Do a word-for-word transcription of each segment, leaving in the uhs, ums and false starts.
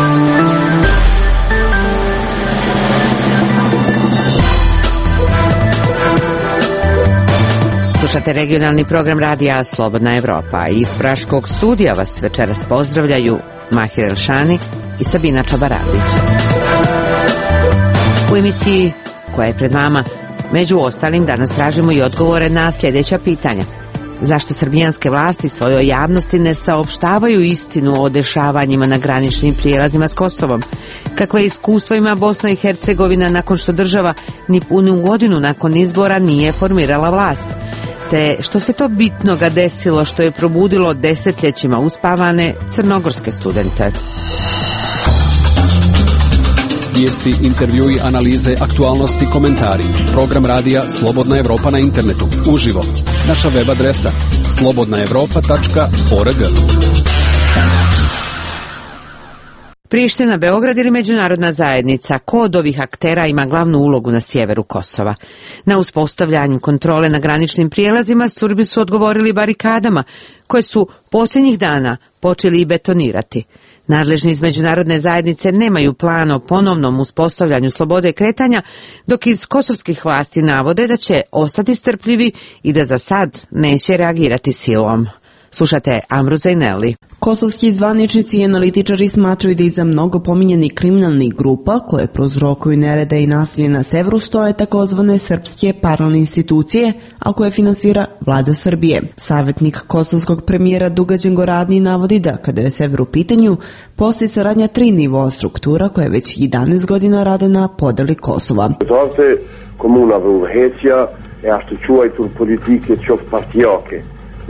Slušate regionalni program radija Slobodna Evropa. Iz Praškog studija vas večeras pozdravljaju Mahir Elšani i Sabina Čabaradić. U emisiji koja je pred vama, među ostalim, danas tražimo i odgovore na sljedeća pitanja. Zašto srbijanske vlasti svojoj javnosti ne saopštavaju istinu o dešavanjima na graničnim prijelazima s Kosovom? Kakve iskustvo ima Bosna i Hercegovina nakon što država ni punu godinu nakon izbora nije formirala vlast? Te što se to bitnoga desilo što je probudilo desetljećima uspavane crnogorske studente? Vijesti, intervjui, analize, aktualnosti, komentari. Program radija Slobodna Evropa na internetu. Uživo. Naša web adresa slobodna evropa tačka org. Priština, Beograd ili međunarodna zajednica, ko od ovih aktera ima glavnu ulogu na sjeveru Kosova? Na uspostavljanju kontrole na graničnim prijelazima Srbi su odgovorili barikadama, koje su posljednjih dana počeli i betonirati. Nadležni iz međunarodne zajednice nemaju plan o ponovnom uspostavljanju slobode kretanja, dok iz kosovskih vlasti navode da će ostati strpljivi i da za sad neće reagirati silom. Slušate Amru Zajneli. Kosovski zvaničnici i analitičari smatraju da iza mnogo pominjanih kriminalnih grupa koje prouzrokuju nerede i nasilje na severu stoje takozvane srpske paralelne institucije, a koje finansira vlada Srbije. Savjetnik kosovskog premijera Dugađen Goradni navodi da, kada je sever u pitanju, postoji saradnja tri nivoa struktura koje već jedanaest godina rade na podeli Kosova. Komuna Vrhecija, ja što čuvajtu politike čov partijake.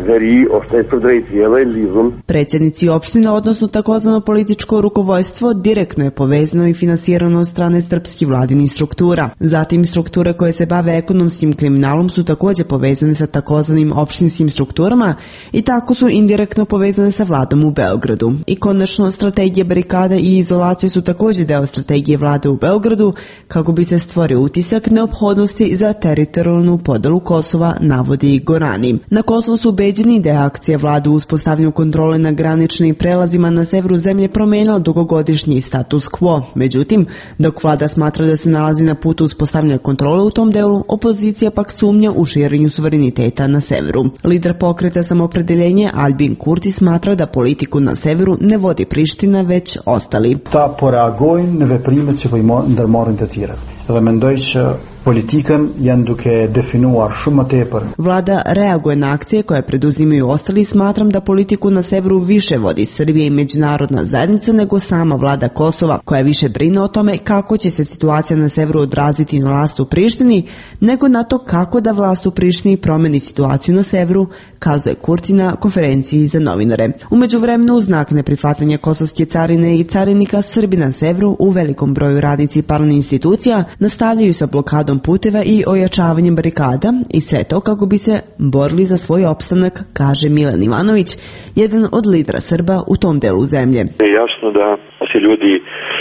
Predsjednici opština, odnosno takozvano političko rukovodstvo, direktno je povezano i finansirano od strane srpskih vladinih struktura. Zatim, strukture koje se bave ekonomskim kriminalom su također povezane sa takozvanim opštinskim strukturama i tako su indirektno povezane sa vladom u Beogradu. I konačno, strategije barikade i izolacije su također deo strategije vlade u Beogradu kako bi se stvorio utisak neophodnosti za teritorijalnu podelu Kosova, navodi Gorani. Na Kosovu su ubeđeni da je akcija vlade u uspostavljanju kontrole na graničnim prelazima na severu zemlje promenila dugogodišnji status quo. Međutim, dok vlada smatra da se nalazi na putu uspostavljanja kontrole u tom delu, opozicija pak sumnja u širenju suvereniteta na severu. Lider pokreta Samoopredjeljenje Albin Kurti smatra da politiku na severu ne vodi Priština, već ostali. Ta po reagojnë në veprimet që po i ndër marrin të tjerët. Dhe mendoj që politikën janë duke definuar shumë më tepër. Vlada reaguje na akcije koje preduzimaju ostali. Smatram da politiku na severu više vodi Srbija i međunarodna zajednica nego sama vlada Kosova, koja više brine o tome kako će se situacija na severu odraziti na vlast u Prištini, nego na to kako da vlast u Prištini promeni situaciju na severu, kazuje Kurti na konferenciji za novinare. U međuvremenu, u znak neprihvatanja kosovske carine i carinika, Srbi na severu u velikom broju radnici paralelnih institucija nastavljaju sa blokadom puteva i ojačavanjem barikada i sve to kako bi se borili za svoj opstanak, kaže Milan Ivanović, jedan od lidera Srba u tom delu zemlje. Jasno da se ljudi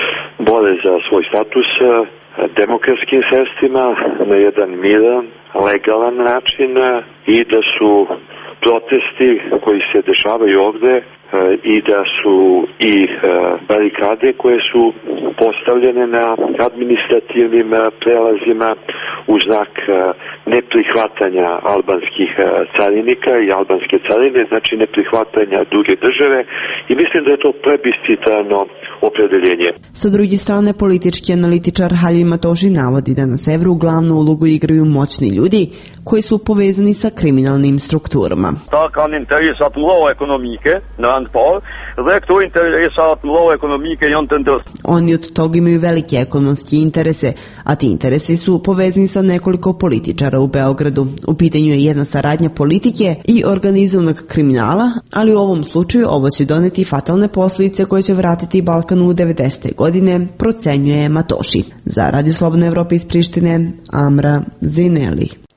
bore za svoj status demokratskim sredstvima na jedan miran, legalan način i da su protesti koji se dešavaju ovde i da su i barikade koje su postavljene na administrativnim prelazima u znak neprihvatanja albanskih carinika i albanske carine, znači neprihvatanja druge države, i mislim da je to plebiscitarno opredeljenje. Sa druge strane, politički analitičar Halil Matoši navodi da na severu glavnu ulogu igraju moćni ljudi koji su povezani sa kriminalnim strukturama. Ta kanë interesa të mëdha ekonomike në anë të parë dhe këto interesa të mëdha ekonomike janë të ndërtuara. Oni od toga imaju velike ekonomske interese, a ti interesi su povezani sa nekoliko političara u Beogradu. U pitanju je jedna saradnja politike i organizovanog kriminala, ali u ovom slučaju ovo će doneti fatalne posljedice koje će vratiti Balkanu u devedesete godine, procenjuje Matoši. Za Radio Slobodna Evropa iz Prištine, Amra Zajneli.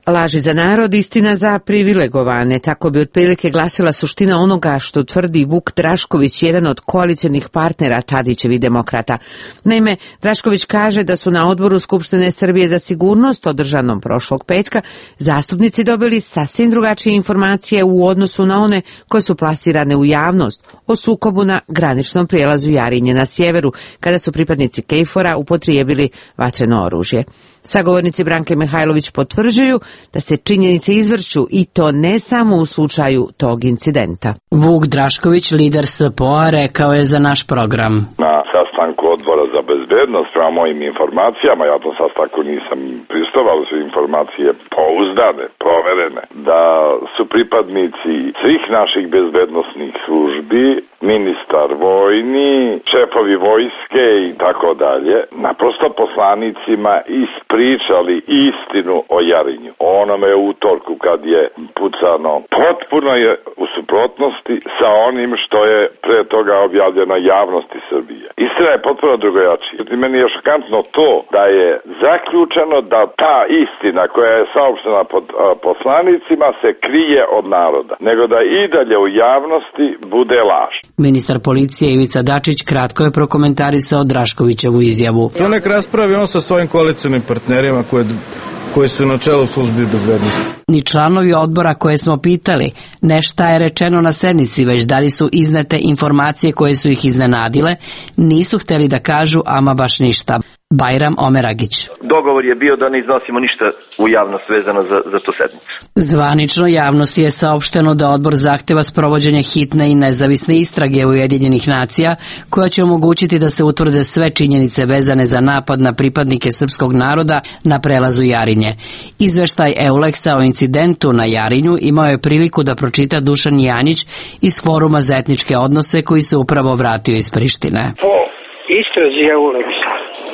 Laži za narod, istina za privilegovane. Tako bi otprilike glasila suština onoga što tvrdi Vuk Drašković, jedan od koalicionih partnera Tadićevih demokrata. Naime, Drašković kaže da su na odboru Skupštine Srbije za sigurnost, održanom prošlog petka, zastupnici dobili sasvim drugačije informacije u odnosu na one koje su plasirane u javnost o sukobu na graničnom prijelazu Jarinje na sjeveru, kada su pripadnici KFOR-a upotrijebili vatreno oružje. Sagovornici Branke Mihajlović potvrđuju da se činjenice izvrću i to ne samo u slučaju tog incidenta. Vuk Drašković, lider S P O-a, rekao je za naš program. Na sastanku odbora za bezbednost, prema mojim informacijama, ja to sastanku nisam pristovao, su informacije pouzdane, proverene, da su pripadnici svih naših bezbednosnih službi, ministar vojni, šefovi vojske i tako dalje, naprosto poslanicima ispričali istinu o Jarinju. Onome utorku kad je pucano, potpuno je u suprotnosti sa onim što je pre toga objavljeno javnosti Srbije. Istina je potpuno drugojačija. Meni je šokantno to da je zaključeno da ta istina koja je saopštena pod poslanicima se krije od naroda, nego da i dalje u javnosti bude laž. Ministar policije Ivica Dačić kratko je prokomentarisao Draškovićevu izjavu. To nek raspravi on sa svojim koalicionim partnerima koje, koji su na čelu službi bezbednosti. Ni članovi odbora koje smo pitali ne šta je rečeno na sednici, već da li su iznete informacije koje su ih iznenadile, nisu hteli da kažu ama baš ništa. Bajram Omeragić. Dogovor je bio da ne iznosimo ništa u javnost vezano za, za tu sednicu. Zvanično javnosti je saopšteno da odbor zahteva sprovođenje hitne i nezavisne istrage Ujedinjenih nacija, koja će omogućiti da se utvrde sve činjenice vezane za napad na pripadnike srpskog naroda na prelazu Jarinje. Izveštaj Euleksa o incidentu na Jarinju imao je priliku da pročita Dušan Janjić iz Foruma za etničke odnose, koji se upravo vratio iz Prištine. Po istrazi Euleksa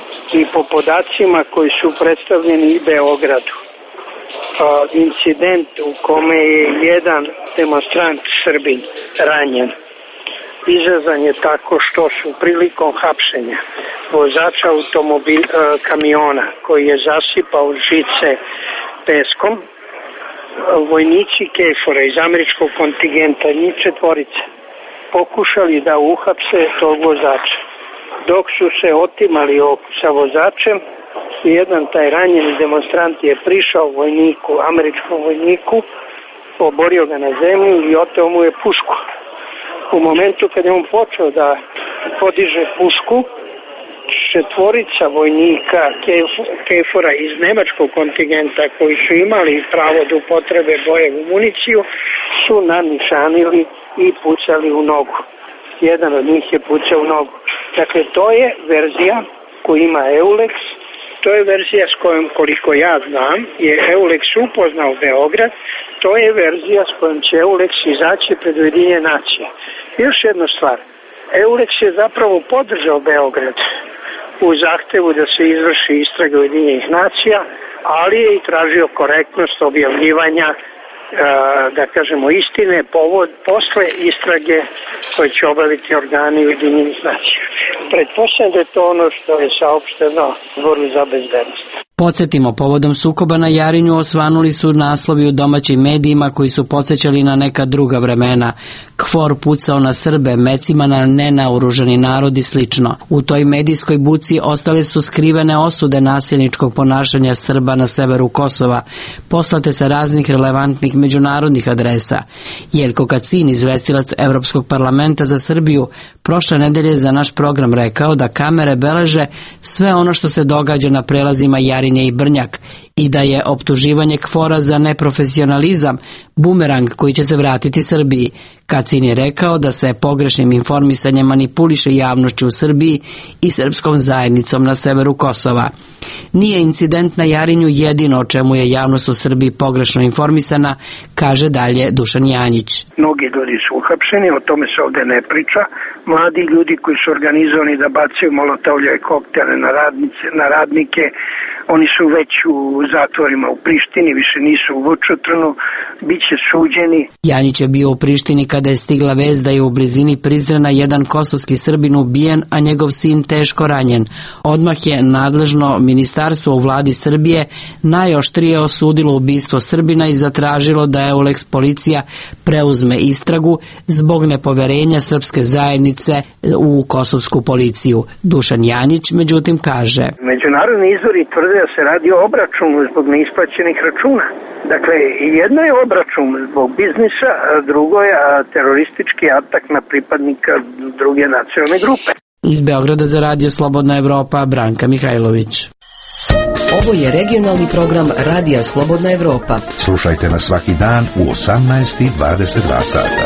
i po podacima koji su predstavljeni i Beogradu, incident u kome je jedan demonstrant Srbin ranjen izazvan je tako što su prilikom hapšenja vozača automobil, kamiona koji je zasipao žice peskom, vojnici KFOR-a iz američkog kontingenta, njih četvorica, pokušali da uhapse tog vozača. Dok su se otimali sa vozačem, jedan taj ranjeni demonstrant je prišao vojniku, američkom vojniku, oborio ga na zemlju i oteo mu je pušku. U momentu kad je on počeo da podiže pušku, četvorica vojnika KFOR-a iz nemačkog kontingenta koji su imali pravo da upotrebe bojevu municiju su nanišanili i pucali u nogu. Jedan od njih je pucao u nogu. Dakle, to je verzija koju ima Euleks, to je verzija s kojom, koliko ja znam, je Euleks upoznao Beograd, to je verzija s kojom će Euleks izaći pred Ujedinjene nacije. Još jedna stvar, Euleks je zapravo podržao Beograd u zahtevu da se izvrši istraga Ujedinjenih nacija, ali je i tražio korektnost objavljivanja, da kažemo, istine povod, posle istrage koje će obaviti organi Ujedinjenih nacija. Pretpostavljam da je to ono što je saopšteno Odboru za bezbednost. Podsjetimo, povodom sukoba na Jarinju osvanuli su naslovi u domaćim medijima koji su podsjećali na neka druga vremena. KFOR pucao na Srbe, mecima na nenaoružani narod i slično. U toj medijskoj buci ostale su skrivene osude nasilničkog ponašanja Srba na severu Kosova, poslate sa raznih relevantnih međunarodnih adresa. Jelko Kacin, izvestilac Evropskog parlamenta za Srbiju, prošle nedelje za naš program rekao da kamere beleže sve ono što se događa na prelazima Jarinje i Brnjak i da je optuživanje KFOR-a za neprofesionalizam bumerang koji će se vratiti Srbiji. Kacin je rekao da se pogrešnim informisanjem manipuliše javnošću u Srbiji i srpskom zajednicom na severu Kosova. Nije incident na Jarinju jedino o čemu je javnost u Srbiji pogrešno informisana, kaže dalje Dušan Janjić. Mnogi ljudi su uhapšeni, o tome se ovde ne priča. Mladi ljudi koji su organizovani da bacaju molotovljeve koktele na, radnice, na radnike, oni su već u u zatvorima u Prištini, više nisu u Vučutrnu, bit će suđeni. Janjić je bio u Prištini kada je stigla vest da je u blizini Prizrena jedan kosovski Srbin ubijen, a njegov sin teško ranjen. Odmah je nadležno ministarstvo u vladi Srbije najoštrije osudilo ubistvo Srbina i zatražilo da Eulex policija preuzme istragu zbog nepoverenja srpske zajednice u kosovsku policiju. Dušan Janjić međutim kaže: Međunarodni izvori tvrde da se radi o obračunu zbog neisplaćenih računa. Dakle, jedno je obračun zbog biznisa, a drugo je teroristički atak na pripadnika druge nacionalne grupe. Iz Beograda za Radio Slobodna Evropa, Branka Mihajlović. Ovo je regionalni program Radija Slobodna Evropa. Slušajte nas svaki dan u osamnaest i dvadeset dva sata.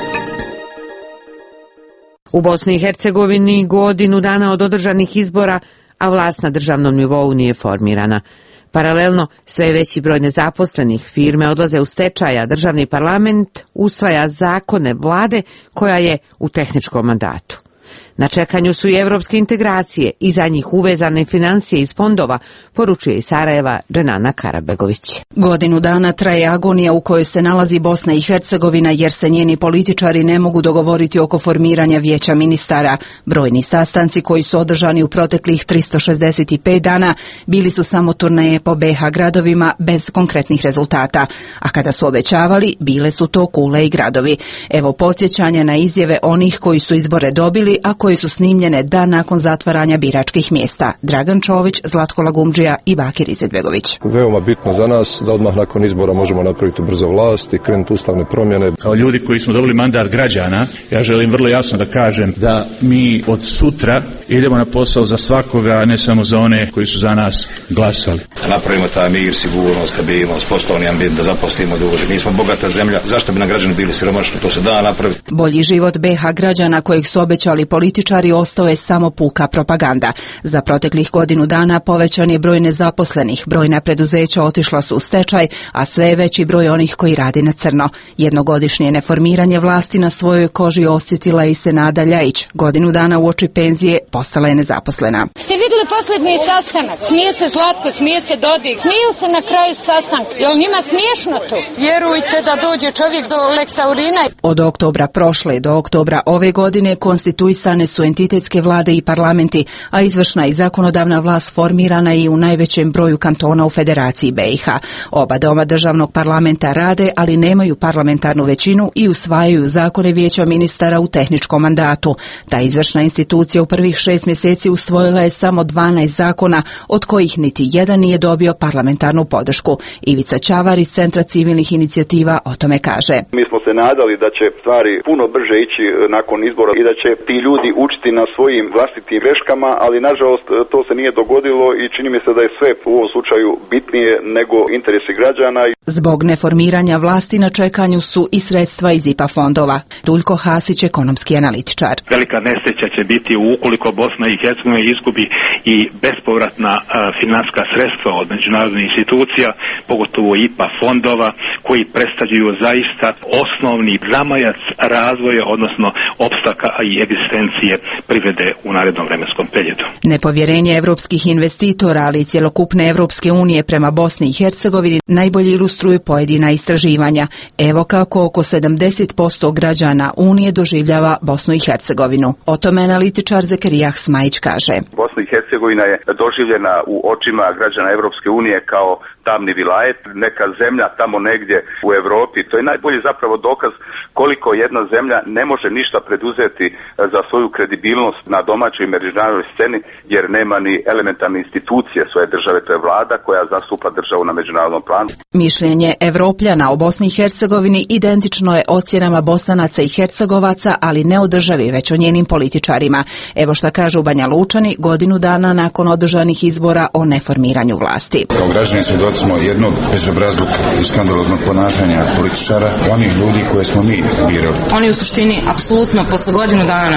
U Bosni i Hercegovini godinu dana od održanih izbora, a vlast na državnom nivou nije formirana. Paralelno, sve veći broj nezaposlenih, firme odlaze u stečaj, a državni parlament usvaja zakone vlade koja je u tehničkom mandatu. Na čekanju su i evropske integracije i za njih uvezane financije iz fondova, poručuje iz Sarajeva Dženana Karabegović. Godinu dana traje agonija u kojoj se nalazi Bosna i Hercegovina jer se njeni političari ne mogu dogovoriti oko formiranja vijeća ministara. Brojni sastanci koji su održani u proteklih tristo šezdeset pet dana bili su samo turneje po be ha gradovima bez konkretnih rezultata, a kada su obećavali, bile su to kule i gradovi. Evo podsjećanja na izjave onih koji su izbore dobili, a koje su snimljene dan nakon zatvaranja biračkih mjesta. Dragan Čović, Zlatko Lagumdžija i Bakir Izetbegović. Veoma bitno za nas da odmah nakon izbora možemo napraviti brzo vlast i krenuti ustavne promjene. Kao ljudi koji smo dobili mandat građana, ja želim vrlo jasno da kažem da mi od sutra idemo na posao za svakoga, a ne samo za one koji su za nas glasali. Da napravimo taj mir, sigurnost, stabilnost, poslovni ambijent, da zaposlimo ljude. Mi smo bogata zemlja, zašto bi nam građani bili siromašni? To se da napraviti. Bolji život be ha građana kojeg su obećali političari ostao je samo puka propaganda. Za proteklih godinu dana povećan je broj nezaposlenih, brojna preduzeća otišla su u stečaj, a sve je veći broj onih koji radi na crno. Jednogodišnje neformiranje vlasti na svojoj koži osjetila i Senada Ljajić. Godinu dana uoči penzije postala je nezaposlena. Ste vidjeli posljednji sastanak? Smije se Zlatko, smije se Dodik, smiju se na kraju sastanka. Je li njima smiješno to? Vjerujte da dođe čovjek do Leksaurina. Od oktobra prošle do oktobra ove godine konstituisane su entitetske vlade i parlamenti, a izvršna i zakonodavna vlast formirana je u najvećem broju kantona u Federaciji be i ha. Oba doma državnog parlamenta rade, ali nemaju parlamentarnu većinu i usvajaju zakone vijeća ministara u tehničkom mandatu. Ta izvršna institucija u prvih šest mjeseci usvojila je samo dvanaest zakona, od kojih niti jedan nije dobio parlamentarnu podršku. Ivica Ćavar iz Centra civilnih inicijativa o tome kaže. Mi smo se nadali da će stvari puno brže ići nakon izbora i da će ti ljudi učiti na svojim vlastitim greškama, ali nažalost to se nije dogodilo i čini mi se da je sve u ovom slučaju bitnije nego interesi građana. Zbog neformiranja vlasti na čekanju su i sredstva iz i pe a fondova. Duljko Hasić, ekonomski analitičar. Velika nesreća će biti ukoliko Bosna i Hercegovina izgubi i bespovratna uh, financijska sredstva od međunarodnih institucija, pogotovo i pe a fondova, koji predstavljaju zaista osnovni zamajac razvoja, odnosno opstanka i egzistencije privrede u narednom vremenskom periodu. Nepovjerenje evropskih investitora, ali i cjelokupne Evropske unije prema Bosni i Hercegovini najbolje ilustruju pojedina istraživanja. Evo kako oko sedamdeset posto građana Unije doživljava Bosnu i Hercegovinu. O tome analitičar Zekerijah Smajić kaže. Bosna i Hercegovina je doživljena u očima građana Evropske unije kao tamni vilajet, neka zemlja tamo negdje u Europi. To je najbolji zapravo dokaz koliko jedna zemlja ne može ništa preduzeti za svoju kredibilnost na domaćoj i međunarodnoj sceni, jer nema ni elementarne institucije svoje države, to je vlada koja zastupa državu na međunarodnom planu. Mišljenje Evropljana o Bosni i Hercegovini identično je ocjenama Bosanaca i Hercegovaca, ali ne o državi, već o njenim političarima. Evo šta kažu Banja Lučani godinu dana nakon održanih izbora o neformiranju vlasti. Kao građani svjedoci smo jednog bezobrazluk i skandaloznog ponašanja političara, onih ljudi koje smo mi birali. Oni u suštini apsolutno posle godinu dana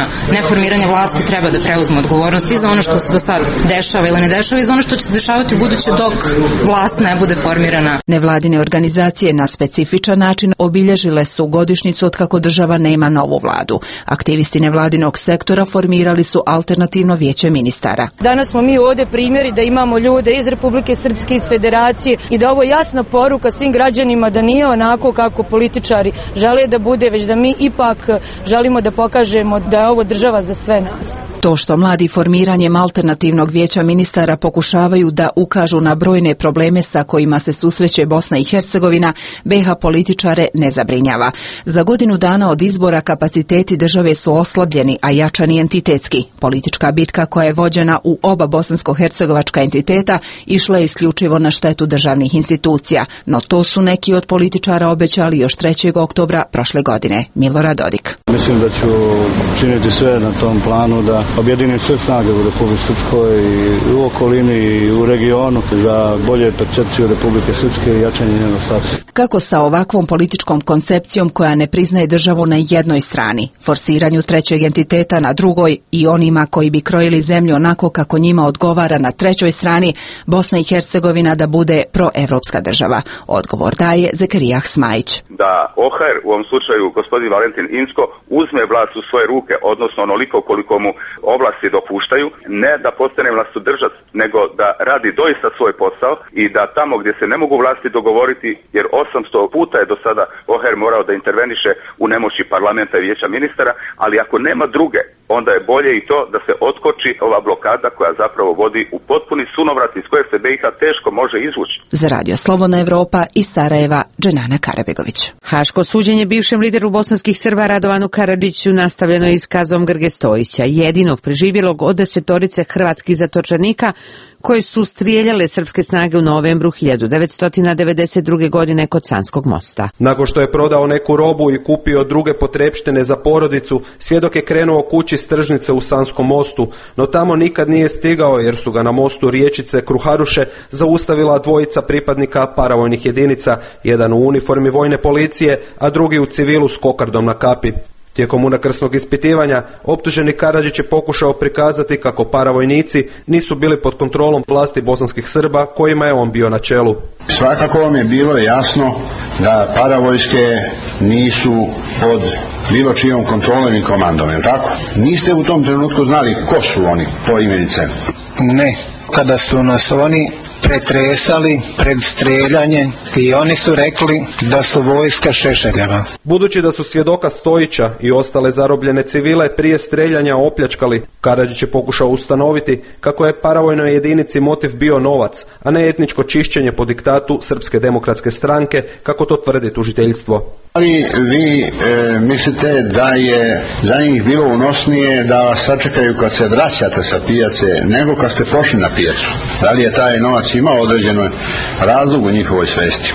formiranja vlasti treba da preuzmu odgovornost i za ono što se do sad dešava ili ne dešava i za ono što će se dešavati u buduće dok vlast ne bude formirana. Nevladine organizacije na specifičan način obilježile su godišnjicu od kako država nema novu vladu. Aktivisti nevladinog sektora formirali su alternativno vijeće ministara. Danas smo mi ovdje primjeri da imamo ljude iz Republike Srpske, iz Federacije i da ovo je jasna poruka svim građanima da nije onako kako političari žele da bude, već da mi ipak želimo da pokažemo da je ovo država za sve nas. To što mladi formiranjem alternativnog vijeća ministara pokušavaju da ukažu na brojne probleme sa kojima se susreće Bosna i Hercegovina, be ha političare ne zabrinjava. Za godinu dana od izbora kapaciteti države su oslabljeni, a jačani entitetski. Politička bitka koja je vođena u oba bosansko-hercegovačka entiteta išla je isključivo na štetu državnih institucija, no to su neki od političara obećali još trećeg oktobra prošle godine. Milorad Dodik. Mislim da ću činiti sve na tom planu da objedinim sve snage u Republike Srpskoj i u okolini i u regionu za bolje percepciju Republike Srpske i jačanje njenog statusa. Kako sa ovakvom političkom koncepcijom koja ne priznaje državu na jednoj strani, forsiranju trećeg entiteta na drugoj i onima koji bi krojili zemlju onako kako njima odgovara na trećoj strani, Bosna i Hercegovina da bude proevropska država? Odgovor daje Zekerijah Smajić. Da O H R, u ovom slučaju gospodin Valentin Inzko, uzme vlast u svoje ruke, odnosno onoliko koliko mu ovlasti dopuštaju, ne da postane vlastodržac, nego da radi doista svoj posao i da tamo gdje se ne mogu vlasti dogovoriti, jer osamsto puta je do sada O H R morao da interveniše u nemoći parlamenta i vijeća ministara, ali ako nema druge, onda je bolje i to da se otkoči ova blokada koja zapravo vodi u potpuni sunovrat iz koje se be i ha teško može izvući. Za Radio Slobodna Evropa iz Sarajeva, Dženana Karabegović. Haško suđenje bivšem lideru bosanskih Srba Radovanu Karadžiću nastavljeno je iskazom Grge Stojića, jedinog preživjelog od desetorice hrvatskih zatočenika koje su strijeljale srpske snage u novembru hiljadu devetsto devedeset druge. godine kod Sanskog mosta. Nakon što je prodao neku robu i kupio druge potrepštine za porodicu, svjedok je krenuo kući s tržnice u Sanskom mostu, no tamo nikad nije stigao jer su ga na mostu riječice Kruharuše zaustavila dvojica pripadnika paravojnih jedinica, jedan u uniformi vojne policije, a drugi u civilu s kokardom na kapi. Tijekom unakrsnog ispitivanja, optuženi Karadžić je pokušao prikazati kako paravojnici nisu bili pod kontrolom vlasti bosanskih Srba kojima je on bio na čelu. Svakako vam je bilo jasno da paravojske nisu pod bilo čijom kontrolom i komandom, je li tako? Niste u tom trenutku znali ko su oni po imenice? Ne, kada su nas oni pretresali pred streljanje i oni su rekli da su vojska Šešeljeva. Budući da su svjedoka Stojića i ostale zarobljene civile prije streljanja opljačkali, Karadžić je pokušao ustanoviti kako je paravojnoj jedinici motiv bio novac, a ne etničko čišćenje po diktatu Srpske demokratske stranke, kako to tvrdi tužiteljstvo. Ali vi e, mislite da je za njih bilo unosnije da vas sačekaju kad se vraćate sa pijace nego kad ste pošli na pijacu? Da li je taj novac imao određenu razlog u njihovoj svesti?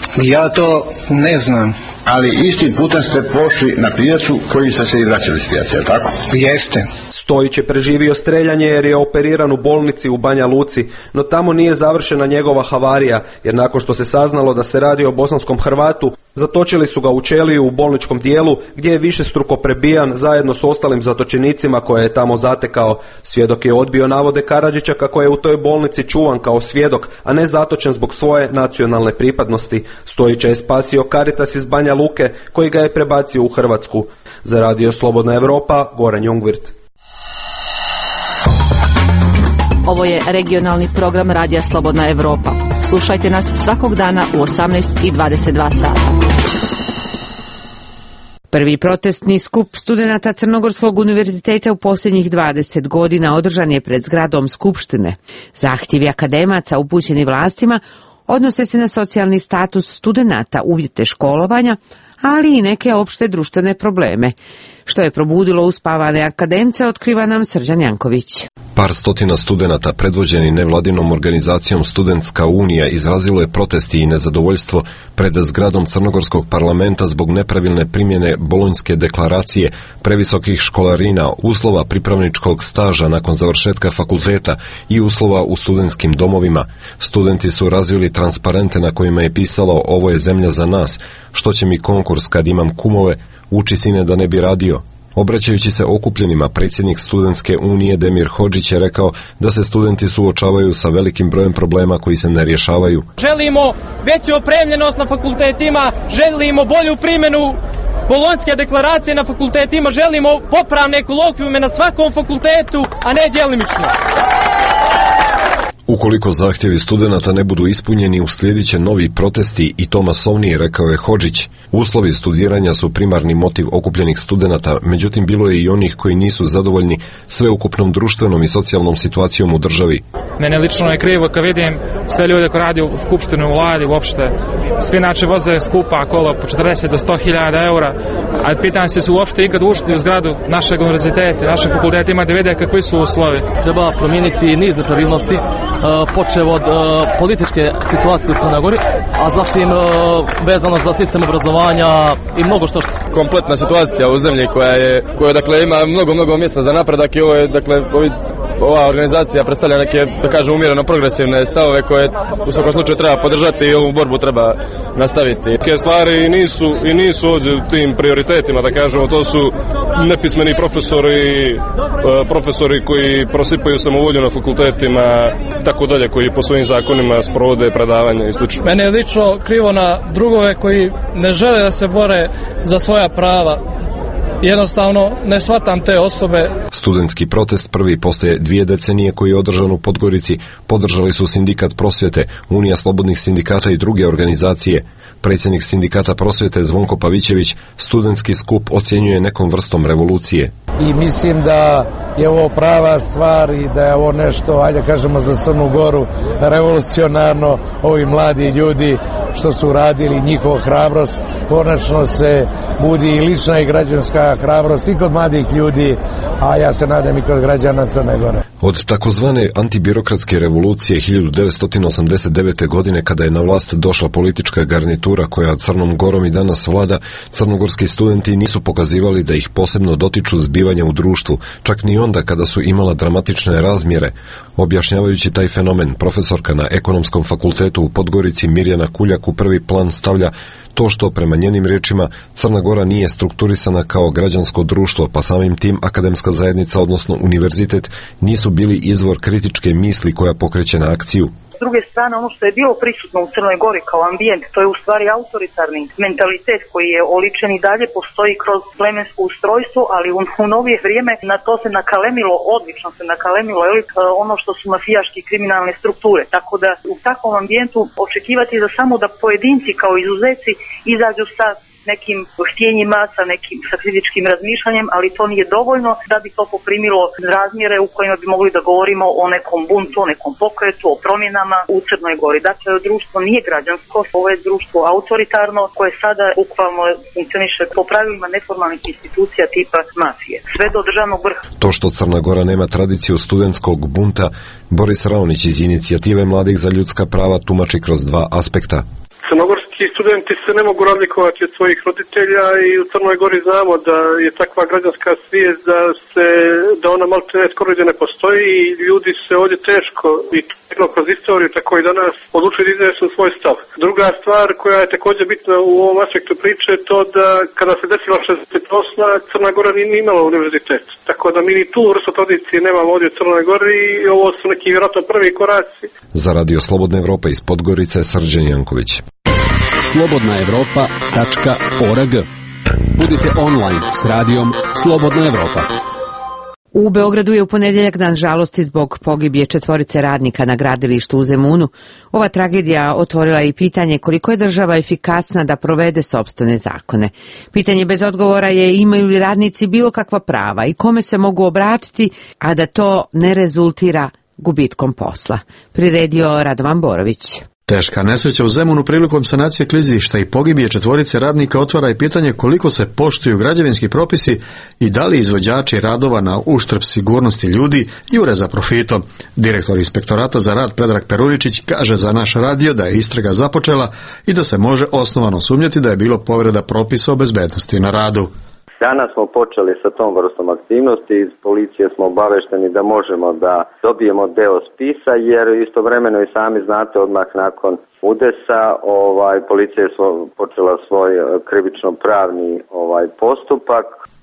Ja to ne znam. Ali istim putem ste pošli na pijacu koji ste se i vraćali s pijace, je li tako? Jeste. Stojić je preživio streljanje jer je operiran u bolnici u Banja Luci, no tamo nije završena njegova havarija, jer nakon što se saznalo da se radi o bosanskom Hrvatu, zatočili su ga u ćeliju u bolničkom dijelu gdje je višestruko prebijan zajedno s ostalim zatočenicima koje je tamo zatekao. Svjedok je odbio navode Karadžića kako je u toj bolnici čuvan kao svjedok, a ne zatočen zbog svoje nacionalne pripadnosti. Stojića je spasio Caritas iz Banja Luke koji ga je prebacio u Hrvatsku. Za Radio Slobodna Evropa, Goran Jungvirt. Ovo je regionalni program Radija Slobodna Evropa. Slušajte nas svakog dana u osamnaest i dvadeset dva sata. Prvi protestni skup studenata Crnogorskog univerziteta u posljednjih dvadeset godina održan je pred zgradom Skupštine. Zahtjevi akademaca upućeni vlastima odnose se na socijalni status studenata, uvjete školovanja, ali i neke opšte društvene probleme. Što je probudilo uspavane akademce, otkriva nam Srđan Janković. Par stotina studenata predvođeni nevladinom organizacijom Studentska unija izrazilo je protesti i nezadovoljstvo pred zgradom Crnogorskog parlamenta zbog nepravilne primjene Bolonjske deklaracije, previsokih školarina, uslova pripravničkog staža nakon završetka fakulteta i uslova u studentskim domovima. Studenti su razvili transparente na kojima je pisalo "Ovo je zemlja za nas", "Što će mi konkurs kad imam kumove", "Uči sine da ne bi radio", Obraćajući se okupljenima, predsjednik Studentske unije Demir Hodžić je rekao da se studenti suočavaju sa velikim brojem problema koji se ne rješavaju. Želimo veću opremljenost na fakultetima, želimo bolju primjenu Bolonjske deklaracije na fakultetima, želimo popravne kolokvijume na svakom fakultetu, a ne djelimično. Ukoliko zahtjevi studenata ne budu ispunjeni, uslijedit će novi protesti i to masovniji, rekao je Hodžić. Uslovi studiranja su primarni motiv okupljenih studenata, međutim bilo je i onih koji nisu zadovoljni sveukupnom društvenom i socijalnom situacijom u državi. Mene lično je krivo kad vidim sve ljude koji radi u skupštini, u vladi uopšte. Svi inače voze skupa kola po četrdeset do sto hiljada eura, a pitan se su uopšte ikad ušli u zgradu našeg univerziteta, našeg fakulteta, ima da vide kakvi su uslovi. Treba promijeniti niz nepravilnosti, počev od uh, političke situacije u Crnoj Gori, a zatim uh, vezano za sistem obrazovanja i mnogo što što. Kompletna situacija u zemlji koja je, koja dakle ima mnogo, mnogo mjesta za napredak i ovo je, dakle, ovi, ova organizacija predstavlja neke, da kažem, umjereno progresivne stavove koje u svakom slučaju treba podržati i ovu borbu treba nastaviti. Neke stvari nisu, i nisu ovdje u tim prioritetima, da kažemo, to su nepismeni profesori, profesori koji prosipaju samovolju na fakultetima, tako dalje, koji po svojim zakonima sprovode predavanja i slično. Mene je lično krivo na drugove koji ne žele da se bore za svoja prava. Jednostavno ne shvatam te osobe. Studentski protest prvi poslije dvije decenije koji je održan u Podgorici podržali su Sindikat prosvjete, Unija slobodnih sindikata i druge organizacije. Predsjednik Sindikata prosvjete Zvonko Pavićević studentski skup ocjenjuje nekom vrstom revolucije. I mislim da je ovo prava stvar i da je ovo nešto, ajde kažemo za Crnu Goru, revolucionarno. Ovi mladi ljudi što su radili, njihova hrabrost, konačno se budi i lična i građanska hrabrost i kod mladih ljudi, a ja se nadam i kod građana Crne Gore. Od takozvane antibirokratske revolucije hiljadu devetsto osamdeset devete. godine, kada je na vlast došla politička garnitura koja Crnom Gorom i danas vlada, crnogorski studenti nisu pokazivali da ih posebno dotiču zbivanja u društvu, čak ni onda kada su imala dramatične razmjere. Objašnjavajući taj fenomen, profesorka na Ekonomskom fakultetu u Podgorici Mirjana Kuljak u prvi plan stavlja to što, prema njenim riječima, Crna Gora nije strukturisana kao građansko društvo, pa samim tim akademska zajednica, odnosno univerzitet, nisu bili izvor kritičke misli koja pokreće na akciju. S druge strane, ono što je bilo prisutno u Crnoj Gori kao ambijent, to je u stvari autoritarni mentalitet koji je oličen i dalje postoji kroz plemensko ustrojstvo, ali u, u novije vrijeme na to se nakalemilo, odlično se nakalemilo ili, ono što su mafijaški kriminalne strukture. Tako da u takvom ambijentu očekivati da samo da pojedinci kao izuzeci izađu sa nekim htjenjima, sa nekim sa kritičkim razmišljanjem, ali to nije dovoljno da bi to poprimilo razmjere u kojima bi mogli da govorimo o nekom buntu, o nekom pokretu, o promjenama u Crnoj Gori. Dakle, društvo nije građansko, ovo je društvo autoritarno koje sada bukvalno funkcioniše po pravilima neformalnih institucija tipa mafije, sve do državnog vrha. To što Crna Gora nema tradiciju studentskog bunta, Boris Raonić iz Inicijative mladih za ljudska prava tumači kroz dva aspekta. Crnogorski studenti se ne mogu razlikovati od svojih roditelja i u Crnoj Gori znamo da je takva građanska svijest da se, da ona maltene skoro da ne postoji i ljudi se ovdje teško i to kroz istoriju tako i danas odlučili da iznesu svoj stav. Druga stvar koja je također bitna u ovom aspektu priče je to da kada se desila šezdeset osma. Crna Gora nije imala univerzitet. Tako da mi ni tu vrstu tradicije nemamo ovdje u Crnoj Gori i ovo su neki vjerojatno prvi koraci. Za Radio Slobodna Evropa iz Podgorice, Srđan Janković. slobodna evropa tačka org. Budite online s radijom Slobodna Evropa. U Beogradu je u ponedjeljak dan žalosti zbog pogibije četvorice radnika na gradilištu u Zemunu. Ova tragedija otvorila i pitanje koliko je država efikasna da provede sopstvene zakone. Pitanje bez odgovora je imaju li radnici bilo kakva prava i kome se mogu obratiti, a da to ne rezultira gubitkom posla. Priredio Radovan Borović. Teška nesreća u Zemunu prilikom sanacije klizišta i pogibije četvorice radnika otvara i pitanje koliko se poštuju građevinski propisi i da li izvođači radova na uštrb sigurnosti ljudi jure za profitom. Direktor inspektorata za rad Predrag Peruričić kaže za naš radio da je istraga započela i da se može osnovano sumnjati da je bilo povreda propisa o bezbednosti na radu. Danas smo počeli sa tom vrstom aktivnosti, iz policije smo obavešteni da možemo da dobijemo deo spisa, jer istovremeno i sami znate odmah nakon udesa ovaj, policija je svo, počela svoj krivično pravni ovaj, postupak.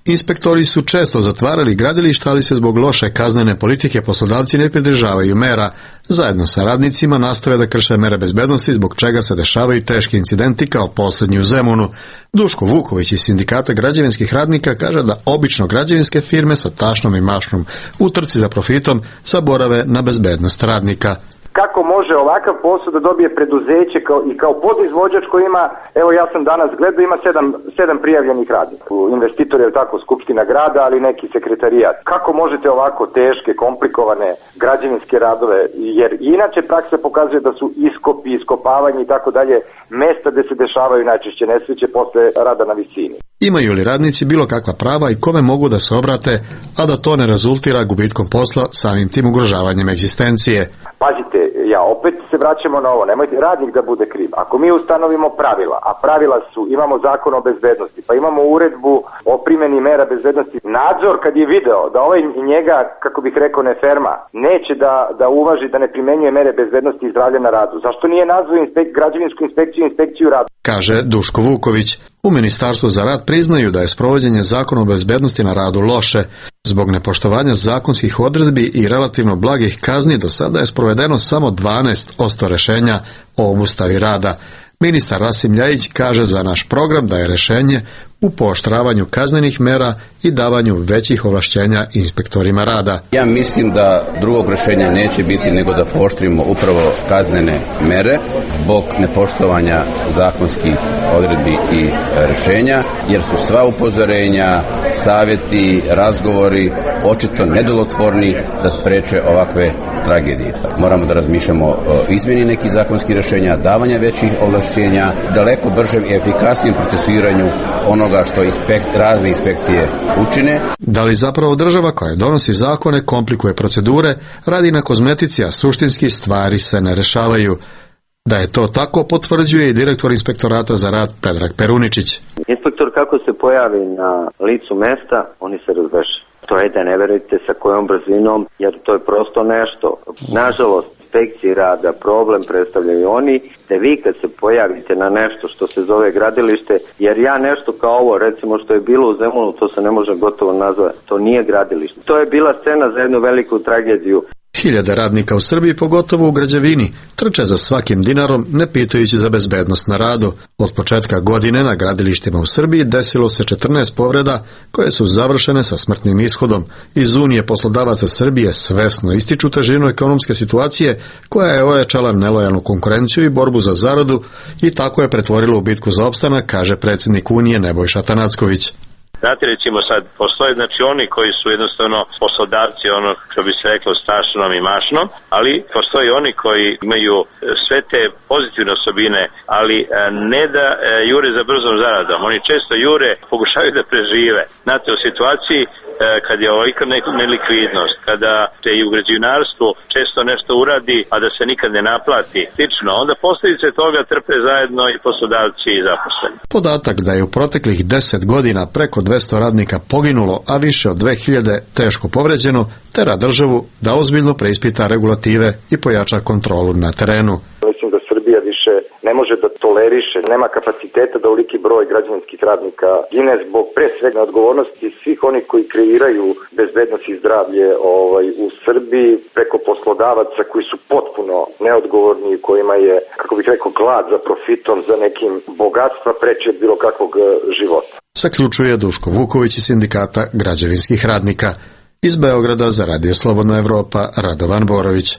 Inspektori su često zatvarali gradilišta, ali se zbog loše kaznene politike poslodavci ne pridržavaju mera. Zajedno sa radnicima nastave da krše mere bezbednosti, zbog čega se dešavaju teški incidenti kao posljednji u Zemunu. Duško Vuković iz Sindikata građevinskih radnika kaže da obično građevinske firme sa tašnom i mašnom u trci za profitom zaborave na bezbednost radnika. Kako može ovakav posao da dobije preduzeće kao, i kao podizvođač koji ima, evo ja sam danas gledao, ima sedam, sedam prijavljenih radnika. Investitor je tako Skupština grada, ali neki sekretarijat. Kako možete ovako teške, komplikovane građevinske radove, jer inače praksa pokazuje da su iskopi, iskopavanje i tako dalje mesta gde se dešavaju najčešće nesreće posle rada na visini. Imaju li radnici bilo kakva prava i kome mogu da se obrate, a da to ne rezultira gubitkom posla, samim tim ugrožavanjem egzistencije? Pazite, ja opet se vraćamo na ovo, nemojte radnik da bude kriv. Ako mi ustanovimo pravila, a pravila su, imamo zakon o bezbednosti, pa imamo uredbu o primjeni mera bezbednosti, nadzor kad je video da ovaj njega, kako bih rekao, ne ferma, neće da, da uvaži, da ne primenjuje mere bezbednosti i zdravlja na radu. Zašto nije nazvao inspek, građevinsku inspekciju inspekciju rada? Kaže Duško Vuković. U Ministarstvu za rad priznaju da je sprovođenje zakona o bezbednosti na radu loše. Zbog nepoštovanja zakonskih odredbi i relativno blagih kazni do sada je sprovedeno samo dvanaest posto rešenja o obustavi rada. Ministar Rasim Ljajić kaže za naš program da je rešenje u pooštravanju kaznenih mera i davanju većih ovlašćenja inspektorima rada. Ja mislim da drugog rešenja neće biti nego da pooštrimo upravo kaznene mere zbog nepoštovanja zakonskih odredbi i rešenja, jer su sva upozorenja, savjeti, razgovori očito nedjelotvorni da spreče ovakve tragedije. Moramo da razmišljamo o izmjeni nekih zakonskih rešenja, davanja većih ovlašćenja, daleko bržem i efikasnijem procesuiranju onoga što inspekt, razne inspekcije učine. Da li zapravo država koja donosi zakone komplikuje procedure, radi na kozmetici, a suštinski stvari se ne rešavaju? Da je to tako potvrđuje i direktor Inspektorata za rad Predrag Peruničić. Inspektor kako se pojavi na licu mesta, oni se razveše. To je da ne verujete sa kojom brzinom, jer to je prosto nešto. Nažalost, inspekciji rada problem predstavljaju oni, da vi kad se pojavite na nešto što se zove gradilište, jer ja nešto kao ovo, recimo što je bilo u Zemunu, to se ne može gotovo nazvati, to nije gradilište. To je bila scena za jednu veliku tragediju. Hiljade radnika u Srbiji, pogotovo u građevini, trče za svakim dinarom, ne pitajući za bezbednost na radu. Od početka godine na gradilištima u Srbiji desilo se četrnaest povreda koje su završene sa smrtnim ishodom. Iz Unije poslodavaca Srbije svesno ističu težinu ekonomske situacije koja je ojačala nelojalnu konkurenciju i borbu za zaradu i tako je pretvorila u bitku za opstanak, kaže predsjednik Unije Nebojša Tanacković. Znate, recimo sad postoje znači oni koji su jednostavno poslodavci, ono što bi se reklo stašnom i mašnom, ali postoje oni koji imaju sve te pozitivne osobine, ali ne da jure za brzom zaradom. Oni često jure, pokušavaju da prežive. Znate, u situaciji kad je ovolika nelikvidnost, kada se i u građevinarstvu često nešto uradi, a da se nikad ne naplati, slično, onda posljedice toga trpe zajedno i poslodavci i zaposleni. Podatak da je u proteklih deset godina preko dvesta radnika poginulo, a više od dve hiljade teško povređeno, tera državu da ozbiljno preispita regulative i pojača kontrolu na terenu. Mislim da Srbija više ne može da toleriše, nema kapaciteta da oliki broj građevinskih radnika gine zbog pre svega odgovornosti svih onih koji kreiraju bezbednost i zdravlje ovaj, u Srbiji preko poslodavaca koji su potpuno neodgovorni i kojima je, kako bih rekao, glad za profitom, za nekim bogatstva preče od bilo kakvog života. Zaključuje Duško Vuković iz Sindikata građevinskih radnika. Iz Beograda za Radio Slobodna Evropa, Radovan Borović.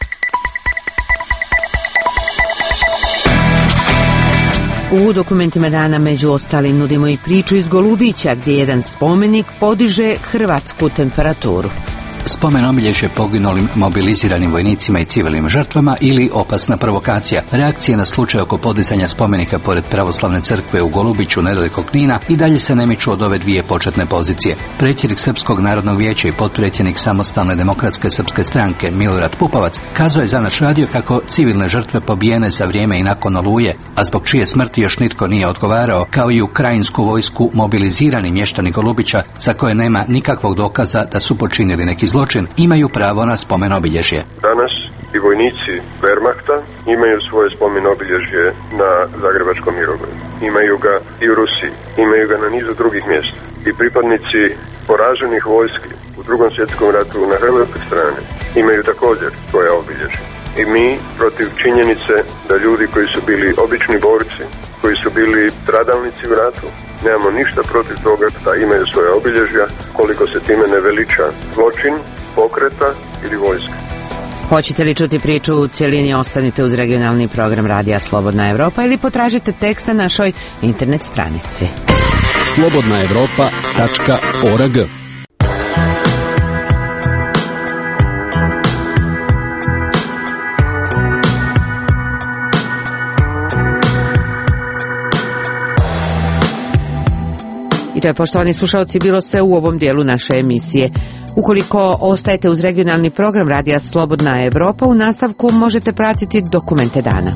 U dokumentima dana među ostalim nudimo i priču iz Golubića gdje jedan spomenik podiže hrvatsku temperaturu. Spomen obilježje poginulim mobiliziranim vojnicima i civilnim žrtvama ili opasna provokacija. Reakcije na slučaj oko podizanja spomenika pored pravoslavne crkve u Golubiću nedaleko Knina i dalje se ne miču od ove dvije početne pozicije. Predsjednik Srpskog narodnog vijeća i potpredsjednik Samostalne demokratske srpske stranke Milorad Pupovac kazao je za naš radio kako civilne žrtve pobijene za vrijeme i nakon Oluje, a zbog čije smrti još nitko nije odgovarao, kao i ukrajinsku vojsku mobilizirani mještani Golubića za koje nema nikakvog dokaza da su počinili neki zločin imaju pravo na spomen obilježje. Danas i vojnici Wehrmachta imaju svoje spomen obilježje na Zagrebačkom Mirogoju. Imaju ga i u Rusiji, imaju ga na nizu drugih mjesta. I pripadnici poraženih vojski u Drugom svjetskom ratu na hrvatskoj strani imaju također svoje obilježje. I mi protiv činjenice da ljudi koji su bili obični borci, koji su bili stradalnici u ratu, nemamo ništa protiv toga da imaju svoje obilježja, koliko se time ne veliča zločin, pokreta ili vojska. Hoćete li čuti priču u cijelini, ostanite uz regionalni program Radija Slobodna Evropa ili potražite tekst na našoj internet stranici. slobodna evropa tačka org. I to je, poštovani slušalci, bilo sve u ovom dijelu naše emisije. Ukoliko ostajete uz regionalni program Radija Slobodna Evropa, u nastavku možete pratiti dokumente dana.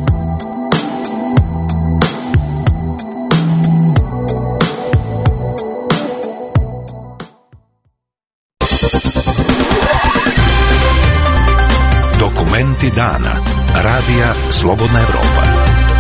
Dokumenti dana. Radija Slobodna Evropa.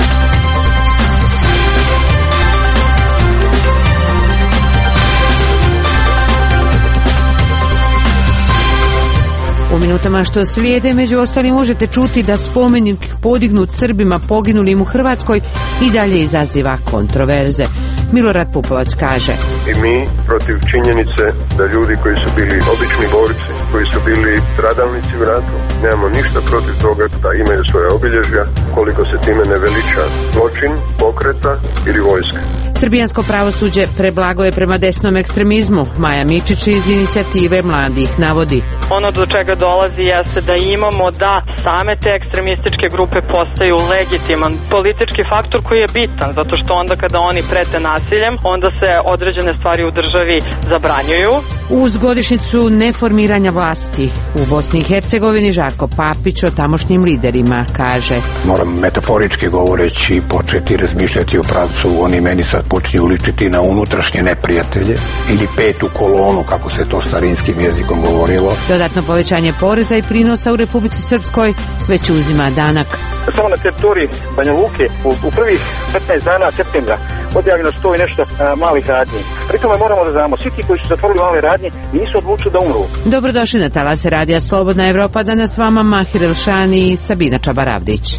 U minutama što slijede, među ostalim, možete čuti da spomenik podignut Srbima poginulim u Hrvatskoj i dalje izaziva kontroverze. Milorad Pupovac kaže: I mi protiv činjenice da ljudi koji su bili obični borci, koji su bili stradalnici u ratu, nemamo ništa protiv toga da imaju svoje obilježja, koliko se time ne veliča zločin, pokreta ili vojska. Srbijansko pravosuđe preblago je prema desnom ekstremizmu. Maja Mičić iz inicijative mladih navodi: Ono do čega dolazi jeste da imamo da same te ekstremističke grupe postaju legitiman politički faktor koji je bitan, zato što onda kada oni prete nasiljem, onda se određene stvari u državi zabranjuju. Uz godišnjicu neformiranja vlasti u Bosni i Hercegovini, Žarko Papić o tamošnjim liderima kaže: Moram metaforički govoreći početi razmišljati o pravcu, oni meni sad počinju ličiti na unutrašnje neprijatelje ili petu kolonu, kako se to starinskim jezikom govorilo. Dodatno povećanje poreza i prinosa u Republici Srpskoj već uzima danak. Samo na teritoriji Banja Luke u, u prvih petnaest dana septembra odjavljeno sto i nešto a, malih radnji. Pri tome moramo da znamo, svi ti koji su zatvorili male radnje nisu odlučili da umru. Dobrodošli na talase Radija Slobodna Evropa, danas s vama Mahir Elšani i Sabina Čabaravdić.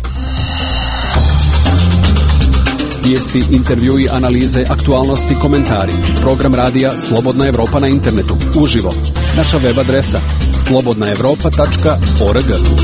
Vijesti, intervjui, analize, aktualnosti, komentari. Program Radija Slobodna Evropa na internetu. Uživo. Naša web adresa slobodna evropa tačka org.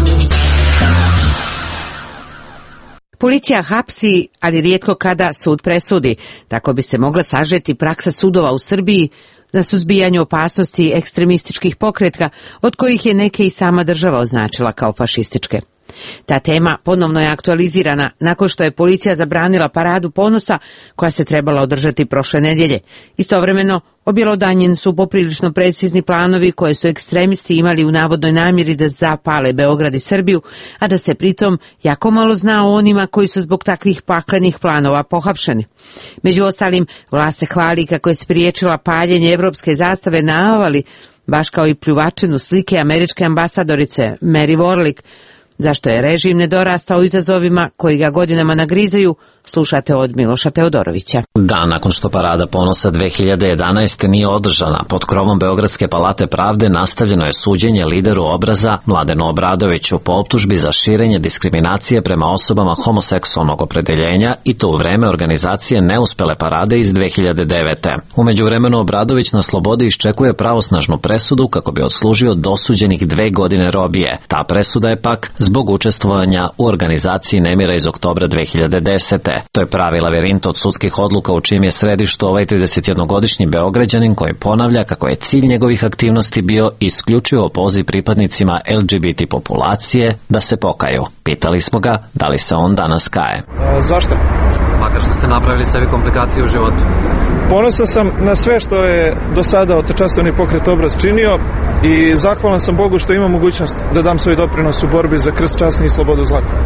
Policija hapsi, ali rijetko kada sud presudi. Tako bi se mogla sažeti praksa sudova u Srbiji na suzbijanju opasnosti ekstremističkih pokreta, od kojih je neke i sama država označila kao fašističke. Ta tema ponovno je aktualizirana nakon što je policija zabranila paradu ponosa koja se trebala održati prošle nedjelje. Istovremeno, objelodanjeni su poprilično precizni planovi koje su ekstremisti imali u navodnoj namjeri da zapale Beograd i Srbiju, a da se pritom jako malo zna o onima koji su zbog takvih paklenih planova pohapšeni. Među ostalim, vlast se hvali kako je spriječila paljenje evropske zastave na Avali, baš kao i pljuvačinu slike američke ambasadorice Mary Warlick. Zašto je režim nedorastao izazovima koji ga godinama nagrizaju, slušate od Miloša Teodorovića. Dan nakon što parada ponosa dve hiljade jedanaeste nije održana, pod krovom Beogradske palate pravde nastavljeno je suđenje lideru Obraza Mladenu Obradoviću po optužbi za širenje diskriminacije prema osobama homoseksualnog opredeljenja i to u vreme organizacije neuspele parade iz dve hiljade devete. U međuvremenu Obradović na slobodi iščekuje pravosnažnu presudu kako bi odslužio dosuđenih dve godine robije. Ta presuda je pak zbog učestvovanja u organizaciji nemira iz oktobra dve hiljade desete. To je pravi lavirint od sudskih odluka u čijem je središtu ovaj tridesetjednogodišnji Beograđanin koji ponavlja kako je cilj njegovih aktivnosti bio isključivo poziv pripadnicima L G B T populacije da se pokaju. Pitali smo ga da li se on danas kaje. A, zašto? Makar što ste napravili sebi komplikacije u životu. Ponosan sam na sve što je do sada Otečastveni pokret Obraz činio i zahvalan sam Bogu što imam mogućnost da dam svoj doprinos u borbi za krst, čast i slobodu zlaka.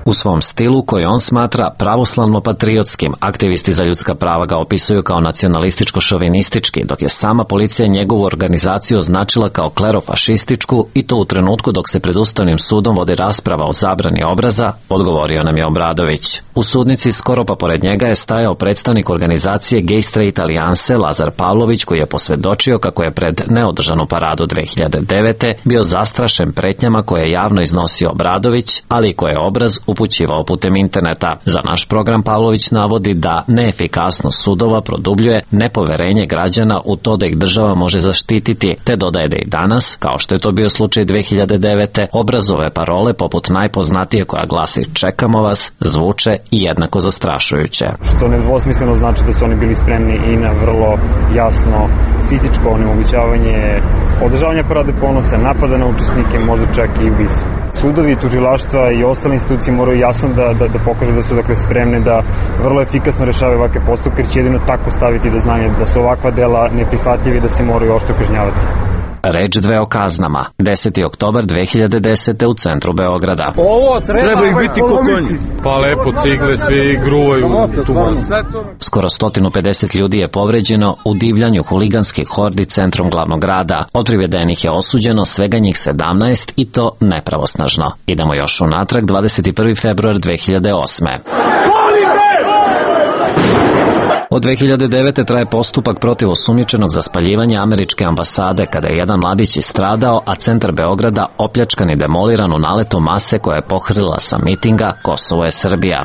U svom stilu, koji on smatra pravoslavno-patriotskim, aktivisti za ljudska prava ga opisuju kao nacionalističko-šovinistički, dok je sama policija njegovu organizaciju označila kao klerofašističku, i to u trenutku dok se pred Ustavnim sudom vodi rasprava o zabrani obraza, odgovorio nam je Obradović. U sudnici skoro pa pored njega je stajao predstavnik organizacije Gay Straight Alliance Lazar Pavlović, koji je posvedočio kako je pred neodržanu paradu dve hiljade devete. bio zastrašen pretnjama koje je javno iznosio Obradović, ali koje je obraz upućivao putem interneta. Za naš program Pavlović navodi da neefikasnost sudova produbljuje nepoverenje građana u to da ih država može zaštititi, te dodaje da i danas, kao što je to bio slučaj dve hiljade devete. obrazove parole poput najpoznatije koja glasi "Čekamo vas" zvuče i jednako zastrašujuće. Što nedvosmisleno znači da su oni bili spremni i na vrlo jasno fizičko onemogućavanje održavanja parade ponosa, napada na učesnike, možda čak i ubistva. Sudovi, tužilaštva i ostale institucije moraju jasno da, da, da pokažu da su dakle spremne da vrlo efikasno rešavaju ovakve postupke, jer će jedino tako staviti do znanja da su ovakva dela neprihvatljiva i da se moraju oštro kažnjavati. Reč dve o kaznama. deseti oktobar dve hiljade desete. u centru Beograda. Ovo treba, treba ih biti ko konji. Pa lepo, cigle, svi gruvaju tu masu. Skoro sto pedeset ljudi je povređeno u divljanju huliganskih hordi centrom glavnog grada. Od privedenih je osuđeno svega njih sedamnaest i to nepravosnažno. Idemo još unatrag, dvadeset prvi februar dve hiljade osme. Od dve hiljade devete. traje postupak protiv osumnjičenog za spaljivanje američke ambasade, kada je jedan mladić istradao, a centar Beograda opljačkan i demoliran u naletu mase koja je pohrlila sa mitinga "Kosovo je Srbija".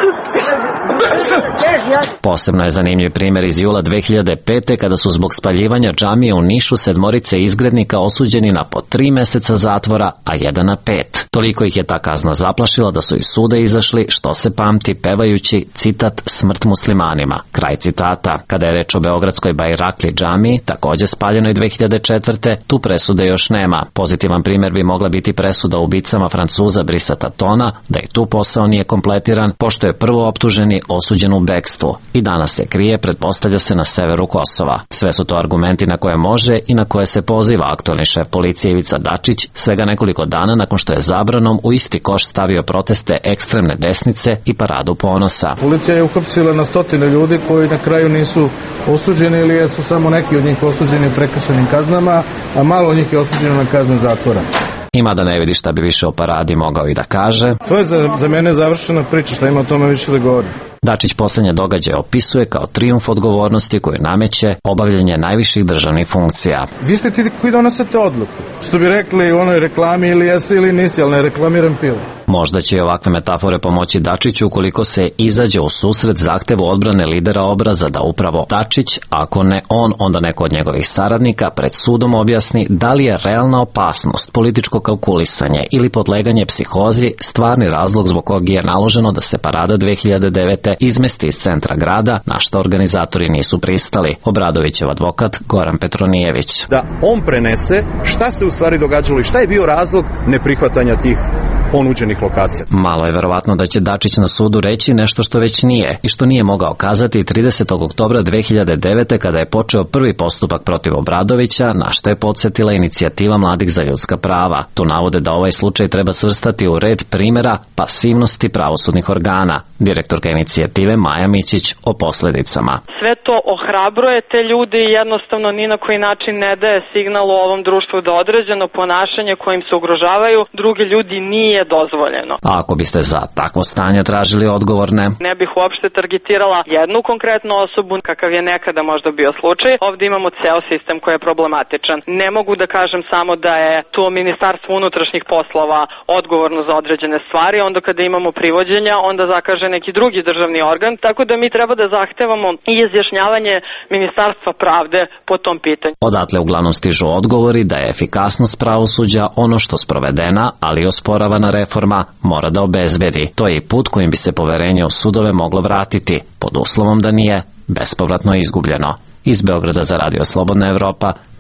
Posebno je zanimljiv primjer iz jula dve hiljade pete. kada su zbog spaljivanja džamije u Nišu sedmorice izgrednika osuđeni na po tri meseca zatvora, a jedan na pet. Toliko ih je ta kazna zaplašila da su iz suda izašli, što se pamti, pevajući, citat, "Smrt muslimanima", kraj citata. Kada je reč o beogradskoj Bajrakli džamiji, takođe spaljenoj dve hiljade četvrte. tu presude još nema. Pozitivan primjer bi mogla biti presuda ubicama Francuza Brisata Tona, da i tu posao nije kompletiran, pošto je prvo optuženi osuđen u bekstvu i danas se krije, pretpostavlja se, na severu Kosova. Sve su to argumenti na koje može i na koje se poziva aktualni šef policije Ivica Dačić, svega nekoliko dana nakon što je zabranom u isti koš stavio proteste ekstremne desnice i paradu ponosa. Policija je uhapsila na stotine ljudi koji na kraju nisu osuđeni ili su samo neki od njih osuđeni prekršajnim kaznama, a malo njih je osuđeno na kaznu zatvora. Ima da ne vidi šta bi više o paradi mogao i da kaže. To je za, za mene završena priča, šta ima o tome više da govori. Dačić poslednje događaje opisuje kao trijumf odgovornosti koju nameće obavljanje najviših državnih funkcija. Vi ste ti koji donosite odluku. Što bi rekli u onoj reklami, ili jesi ili nisi, ali ne reklamiram pilu. Možda će i ovakve metafore pomoći Dačiću ukoliko se izađe u susret zahtevu odbrane lidera obraza da upravo Dačić, ako ne on, onda neko od njegovih saradnika, pred sudom objasni da li je realna opasnost, političko kalkulisanje ili podleganje psihozi stvarni razlog zbog kog je naloženo da se parada dve hiljade devete. izmesti iz centra grada, na što organizatori nisu pristali. Obradovićev advokat Goran Petronijević. Da on prenese šta se u stvari događalo i šta je bio razlog neprihvatanja tih ponuđenih lokacija. Malo je verovatno da će Dačić na sudu reći nešto što već nije i što nije mogao kazati tridesetog oktobra dve hiljade devete. kada je počeo prvi postupak protiv Obradovića, na što je podsjetila inicijativa Mladih za ljudska prava. Tu navode da ovaj slučaj treba svrstati u red primjera pasivnosti pravosudnih organa. Direktorka inicijative Maja Mićić o posledicama. Sve to ohrabruje te ljudi i jednostavno ni na koji način ne daje signal u ovom društvu da određeno ponašanje kojim se ugrožavaju drugi ljudi nije dozvoljeno. A ako biste za takvo stanje tražili odgovorne? Ne bih uopšte targetirala jednu konkretnu osobu, kakav je nekada možda bio slučaj. Ovde imamo ceo sistem koji je problematičan. Ne mogu da kažem samo da je to Ministarstvo unutrašnjih poslova odgovorno za određene stvari, onda kada imamo privođenja, onda zakaže neki drugi državni organ, tako da mi treba da zahtevamo i izjašnjavanje Ministarstva pravde po tom pitanju. Odatle uglavnom stižu odgovori da je efikasnost pravosuđa ono što sprovedena, ali osporavana reforma mora da obezbedi. To je i put kojim bi se poverenje u sudove moglo vratiti, pod uslovom da nije bespovratno izgubljeno. Iz Beograda za Radio Slobodna Evropa,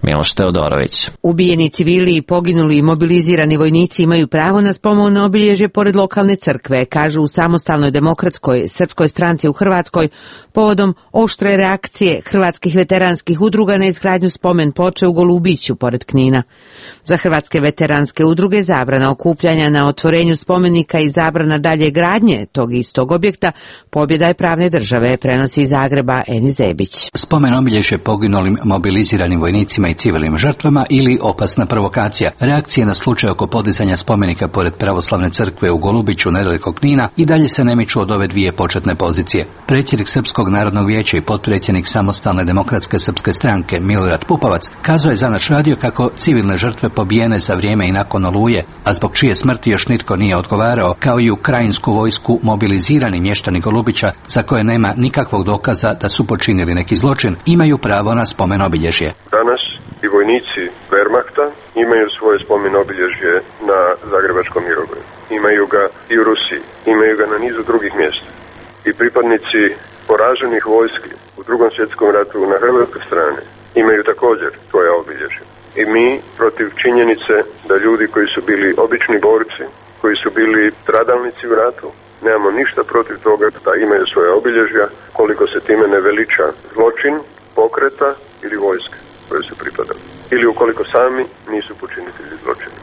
Miloš Teodorović. Ubijeni civili i poginuli i mobilizirani vojnici imaju pravo na spomen obilježje pored lokalne crkve, kažu u Samostalnoj demokratskoj srpskoj stranci u Hrvatskoj povodom oštre reakcije hrvatskih veteranskih udruga na izgradnju spomen ploče u Golubiću pored Knina. Za hrvatske veteranske udruge zabrana okupljanja na otvorenju spomenika i zabrana dalje gradnje tog istog objekta pobjeda je pravne države, prenosi iz Zagreba Eni Zebić. Spomen obilježje poginulim mobiliziranim vojnicima i civilnim žrtvama ili opasna provokacija. Reakcije na slučaj oko podizanja spomenika pored pravoslavne crkve u Golubiću nedaleko Knina i dalje se ne miču od ove dvije početne pozicije. Predsjednik Srpskog narodnog vijeća i potpredsjednik Samostalne demokratske srpske stranke Milorad Pupovac kazao je za naš radio kako civilne žrtve pobijene za vrijeme i nakon Oluje, a zbog čije smrti još nitko nije odgovarao, kao i ukrajinsku vojsku mobilizirani mještani Golubića za koje nema nikakvog dokaza da su počinili neki zločin, imaju pravo na spomen obilježje. Danas i vojnici Wehrmachta imaju svoje spomen obilježje na Zagrebačkom Mirogoju. Imaju ga i u Rusiji, imaju ga na nizu drugih mjesta. I pripadnici poraženih vojski u drugom svjetskom ratu na hrvatskoj strani imaju također svoje obilježje. I mi protiv činjenice da ljudi koji su bili obični borci, koji su bili stradalnici u ratu, nemamo ništa protiv toga da imaju svoje obilježja, koliko se time ne veliča zločin, pokreta ili vojske koje su pripadali. Ili ukoliko sami nisu počinitelji zločina.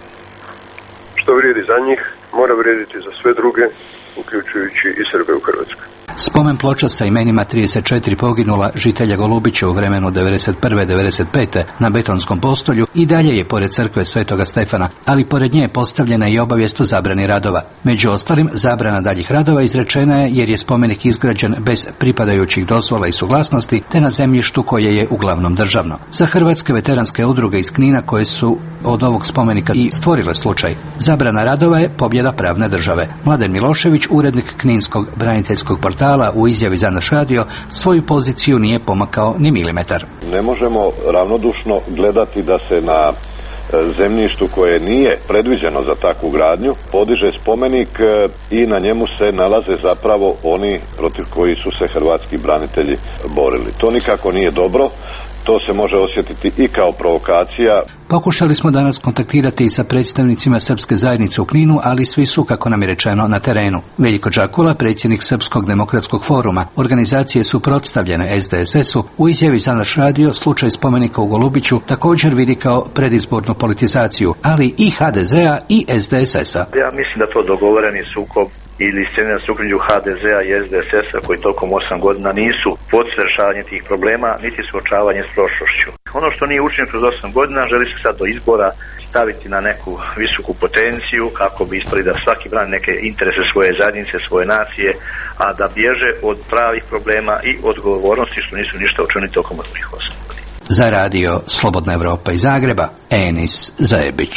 Što vrijedi za njih, mora vrijediti za sve druge, uključujući i Srbe u Hrvatskoj. Spomen ploča sa imenima trideset četiri poginula žitelja Golubića u vremenu devedeset prve do devedeset pete na betonskom postolju i dalje je pored crkve Svetoga Stefana, ali pored nje je postavljena i obavijest o zabrani radova. Među ostalim, zabrana daljih radova izrečena je jer je spomenik izgrađen bez pripadajućih dozvola i suglasnosti te na zemljištu koje je uglavnom državno. Za hrvatske veteranske udruge iz Knina koje su od ovog spomenika i stvorile slučaj, zabrana radova je pobjeda pravne države. Mladen Milošević, urednik Kninskog braniteljskog portala, u izjavi za naš radio svoju poziciju nije pomakao ni milimetar. Ne možemo ravnodušno gledati da se na zemljištu koje nije predviđeno za takvu gradnju podiže spomenik i na njemu se nalaze zapravo oni protiv koji su se hrvatski branitelji borili. To nikako nije dobro. To se može osjetiti i kao provokacija. Pokušali smo danas kontaktirati i sa predstavnicima srpske zajednice u Kninu, ali svi su, kako nam je rečeno, na terenu. Veljko Đakula, predsjednik Srpskog demokratskog foruma, organizacije suprotstavljene S D S S-u, u izjavi za naš radio slučaj spomenika u Golubiću također vidi kao predizbornu politizaciju, ali i H D Z-a i S D S S-a. Ja mislim da to dogovoreni sukob ili scena na suknju H D Z-a i S D S S-a koji tokom osam godina nisu podsve rješavanje tih problema, niti suočavanje s prošlošću. Ono što nije učinjeno kroz osam godina želi se sad do izbora staviti na neku visoku potenciju kako bi ispali da svaki brani neke interese svoje zajednice, svoje nacije, a da bježe od pravih problema i odgovornosti što nisu ništa učinili tokom ovih osam godina. Za radio Slobodna Evropa iz Zagreba, Enis Zebić.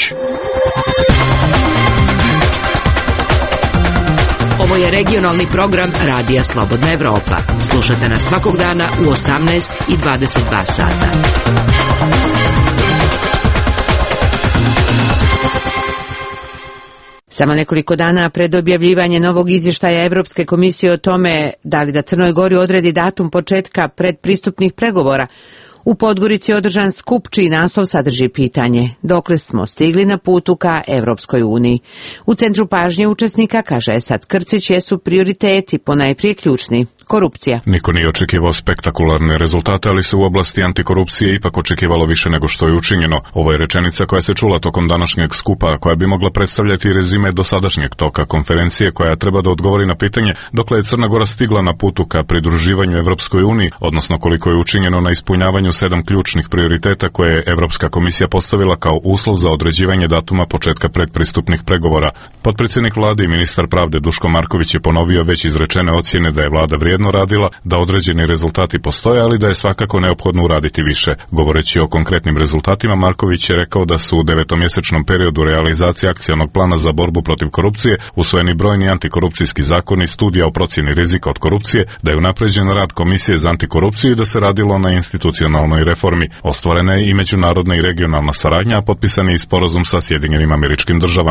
Ovo je regionalni program Radija Slobodna Evropa. Slušate nas svakog dana u osamnaest i dvadeset dva sata. Samo nekoliko dana pred objavljivanje novog izvještaja Evropske komisije o tome da li da Crnoj Gori odredi datum početka predpristupnih pregovora, u Podgorici je održan skup čiji naslov sadrži pitanje dokle smo stigli na putu ka Evropskoj uniji. U centru pažnje učesnika, kaže Esad Krcić, jesu prioriteti, ponajprije ključni. Korupcija. Niko nije očekivao spektakularne rezultate, ali se u oblasti antikorupcije ipak očekivalo više nego što je učinjeno. Ovo je rečenica koja se čula tokom današnjeg skupa, koja bi mogla predstavljati rezime dosadašnjeg toka konferencije koja treba da odgovori na pitanje dokle je Crna Gora stigla na putu ka pridruživanju Evropskoj uniji, odnosno koliko je učinjeno na ispunjavanju sedam ključnih prioriteta koje je Evropska komisija postavila kao uslov za određivanje datuma početka predpristupnih pregovora. Potpredsjednik vlade i ministar pravde Duško Marković je ponovio već izrečene ocjene da je vlada vrijedno radila, da određeni rezultati postoje, ali da je svakako neophodno uraditi više. Govoreći o konkretnim rezultatima, Marković je rekao da su u devetomjesečnom periodu realizacije akcionog plana za borbu protiv korupcije usvojeni brojni antikorupcijski zakoni, studija o procjeni rizika od korupcije, da je unapređen rad Komisije za antikorupciju i da se radilo na institucionalnoj reformi. Ostvarena je i međunarodna i regionalna saradnja, a potpisan je i sporazum sa Sjedinjenim Američkim Državama.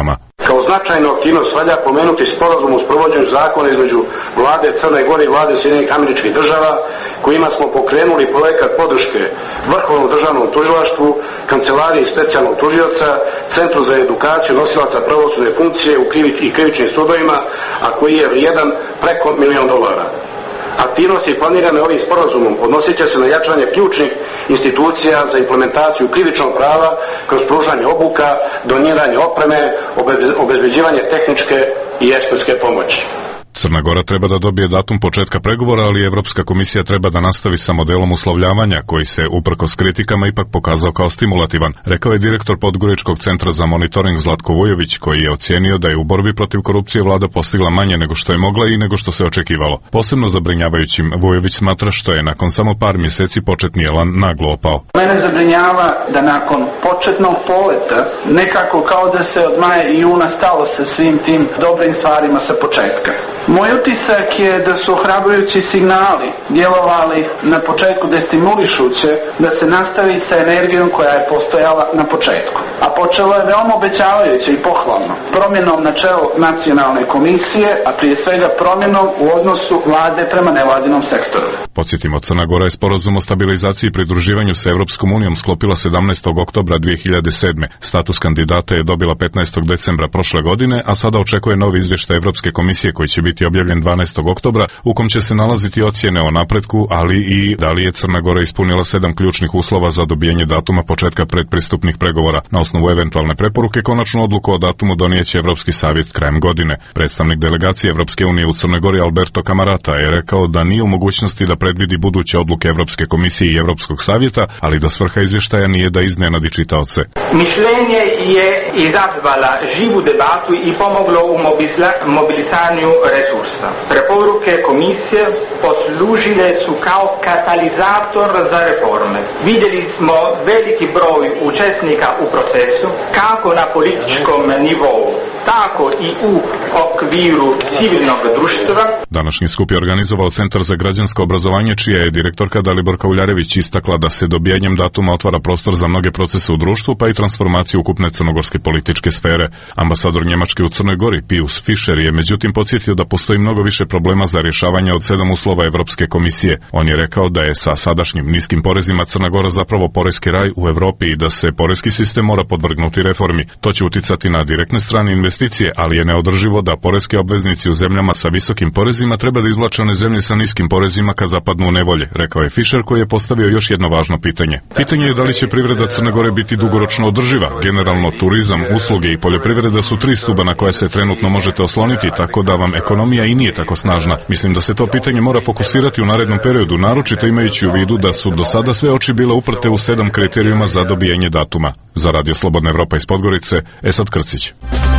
Kao značajnu aktivnost valja pomenuti sporazum u sprovođenju zakona između vlade Crne Gore i vlade Sjedinjenih Američkih Država, kojima smo pokrenuli projekat podrške Vrhovnom državnom tužilaštvu, Kancelariji specijalnog tužioca, Centru za edukaciju nosilaca pravosudne funkcije u krivič, i krivičnim sudovima, a koji je vrijedan preko milijon dolara. Aktivnosti planirane ovim sporazumom odnosit će se na jačanje ključnih institucija za implementaciju krivičnog prava kroz pružanje obuka, doniranje opreme, obezbeđivanje tehničke i ekspertske pomoći. Crna Gora treba da dobije datum početka pregovora, ali Evropska komisija treba da nastavi sa modelom uslovljavanja, koji se, uprkos kritikama, ipak pokazao kao stimulativan, rekao je direktor Podgoričkog centra za monitoring Zlatko Vujović, koji je ocijenio da je u borbi protiv korupcije vlada postigla manje nego što je mogla i nego što se očekivalo. Posebno zabrinjavajućim Vujović smatra što je nakon samo par mjeseci početni elan naglo opao. Mene zabrinjava da nakon početnog poleta nekako kao da se od maja i juna stalo sa svim tim dobrim stvarima sa početka. Moj utisak je da su ohrabrujući signali djelovali na početku destimulišuće da se nastavi sa energijom koja je postojala na početku. A počelo je veoma obećavajuće i pohvalno. Promjenom na čelu nacionalne komisije, a prije svega promjenom u odnosu vlade prema nevladinom sektoru. Podsjetimo, Crna Gora je sporazum o stabilizaciji i pridruživanju sa Evropskom unijom sklopila sedamnaestog oktobra dve hiljade sedme. Status kandidata je dobila petnaestog decembra prošle godine, a sada očekuje novi izvještaj Evropske komisije koji će biti objavljen dvanaestog oktobra, u kom će se nalaziti ocjene o napretku, ali i da li je Crna Gora ispunila sedam ključnih uslova za dobijanje datuma početka predpristupnih pregovora. Na osnovu eventualne preporuke, konačnu odluku o datumu donijeće Evropski savjet krajem godine. Predstavnik delegacije Evropske unije u Crnoj Gori Alberto Camarata je rekao da nije u mogućnosti da predvidi buduće odluke Evropske komisije i Evropskog savjeta, ali da svrha izvještaja nije da iznenadi čitaoce. Mišljenje je izazvala živu debatu i pomoglo u mobilisanju resursa. Preporuke komisije poslužile su kao katalizator za reforme. Vidjeli smo veliki broj učesnika u procesu, kako na političkom nivou, tako i u okviru civilnog društva. Današnji skup je organizovao Centar za građansko obrazovanje, čija je direktorka Daliborka Uljarević istakla da se dobijanjem datuma otvara prostor za mnoge procese u društvu, pa i transformaciju ukupne crnogorske političke sfere. Ambasador Njemačke u Crnoj Gori, Pius Fischer, je međutim podsjetio da postoji mnogo više problema za rješavanje od sedam uslova Evropske komisije. On je rekao da je sa sadašnjim niskim porezima Crna Gora zapravo porezki raj u Evropi i da se porezki sistem mora podvrgnuti reformi. To će uticati na direktne strane investicije, ali je neodrživo da poreski obveznici u zemljama sa visokim porezima treba da izvlače one zemlje sa niskim porezima kad zapadnu u nevolje, rekao je Fischer, koji je postavio još jedno važno pitanje. Pitanje je da li će privreda Crne Gore biti dugoročno održiva. Generalno, turizam, usluge i poljoprivreda su tri stuba na koje se trenutno možete osloniti, tako da vam ekonomija i nije tako snažna. Mislim da se to pitanje mora fokusirati u narednom periodu, naročito imajući u vidu da su do sada sve oči bile uprte u sedam kriterijuma za dobijanje datuma. Za Radio Slobodna Evropa iz Podgorice, Esad Krcić.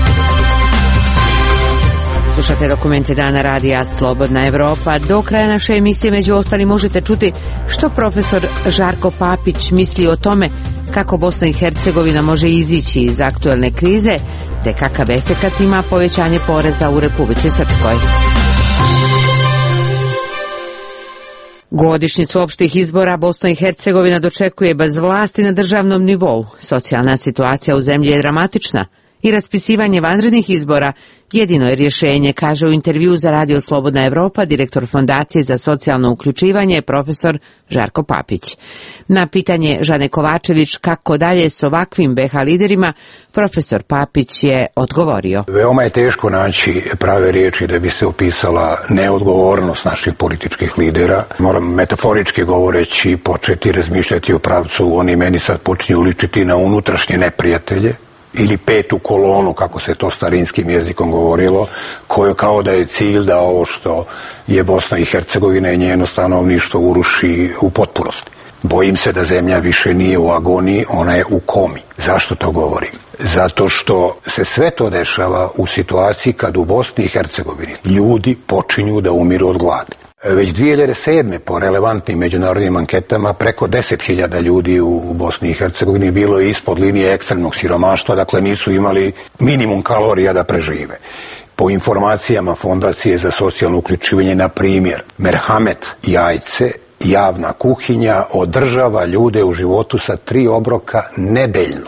Slušate dokumente dana radija Slobodna Evropa. Do kraja naše emisije među ostalim možete čuti što profesor Žarko Papić misli o tome kako Bosna i Hercegovina može izići iz aktuelne krize, te kakav efekat ima povećanje poreza u Republici Srpskoj. Godišnjicu opštih izbora Bosna i Hercegovina dočekuje bez vlasti na državnom nivou. Socijalna situacija u zemlji je dramatična i raspisivanje vanrednih izbora jedino je rješenje, kaže u intervju za Radio Slobodna Evropa direktor Fondacije za socijalno uključivanje profesor Žarko Papić. Na pitanje Žane Kovačević kako dalje s ovakvim be ha liderima, profesor Papić je odgovorio. Veoma je teško naći prave riječi da bi se opisala neodgovornost naših političkih lidera. Moram metaforički govoreći početi razmišljati o pravcu, oni meni sad počinju ličiti na unutrašnje neprijatelje ili petu kolonu, kako se to starinskim jezikom govorilo, koju kao da je cilj da ovo što je Bosna i Hercegovina i njeno stanovništvo uruši u potpunosti. Bojim se da zemlja više nije u agoniji, ona je u komi. Zašto to govorim? Zato što se sve to dešava u situaciji kad u Bosni i Hercegovini ljudi počinju da umiru od gladi. Već dvije hiljade sedme po relevantnim međunarodnim anketama preko deset hiljada ljudi u Bosni i Hercegovini bilo je ispod linije ekstremnog siromaštva, dakle nisu imali minimum kalorija da prežive. Po informacijama Fondacije za socijalno uključivanje, na primjer, merhamet jajce, javna kuhinja, održava ljude u životu sa tri obroka nedeljno.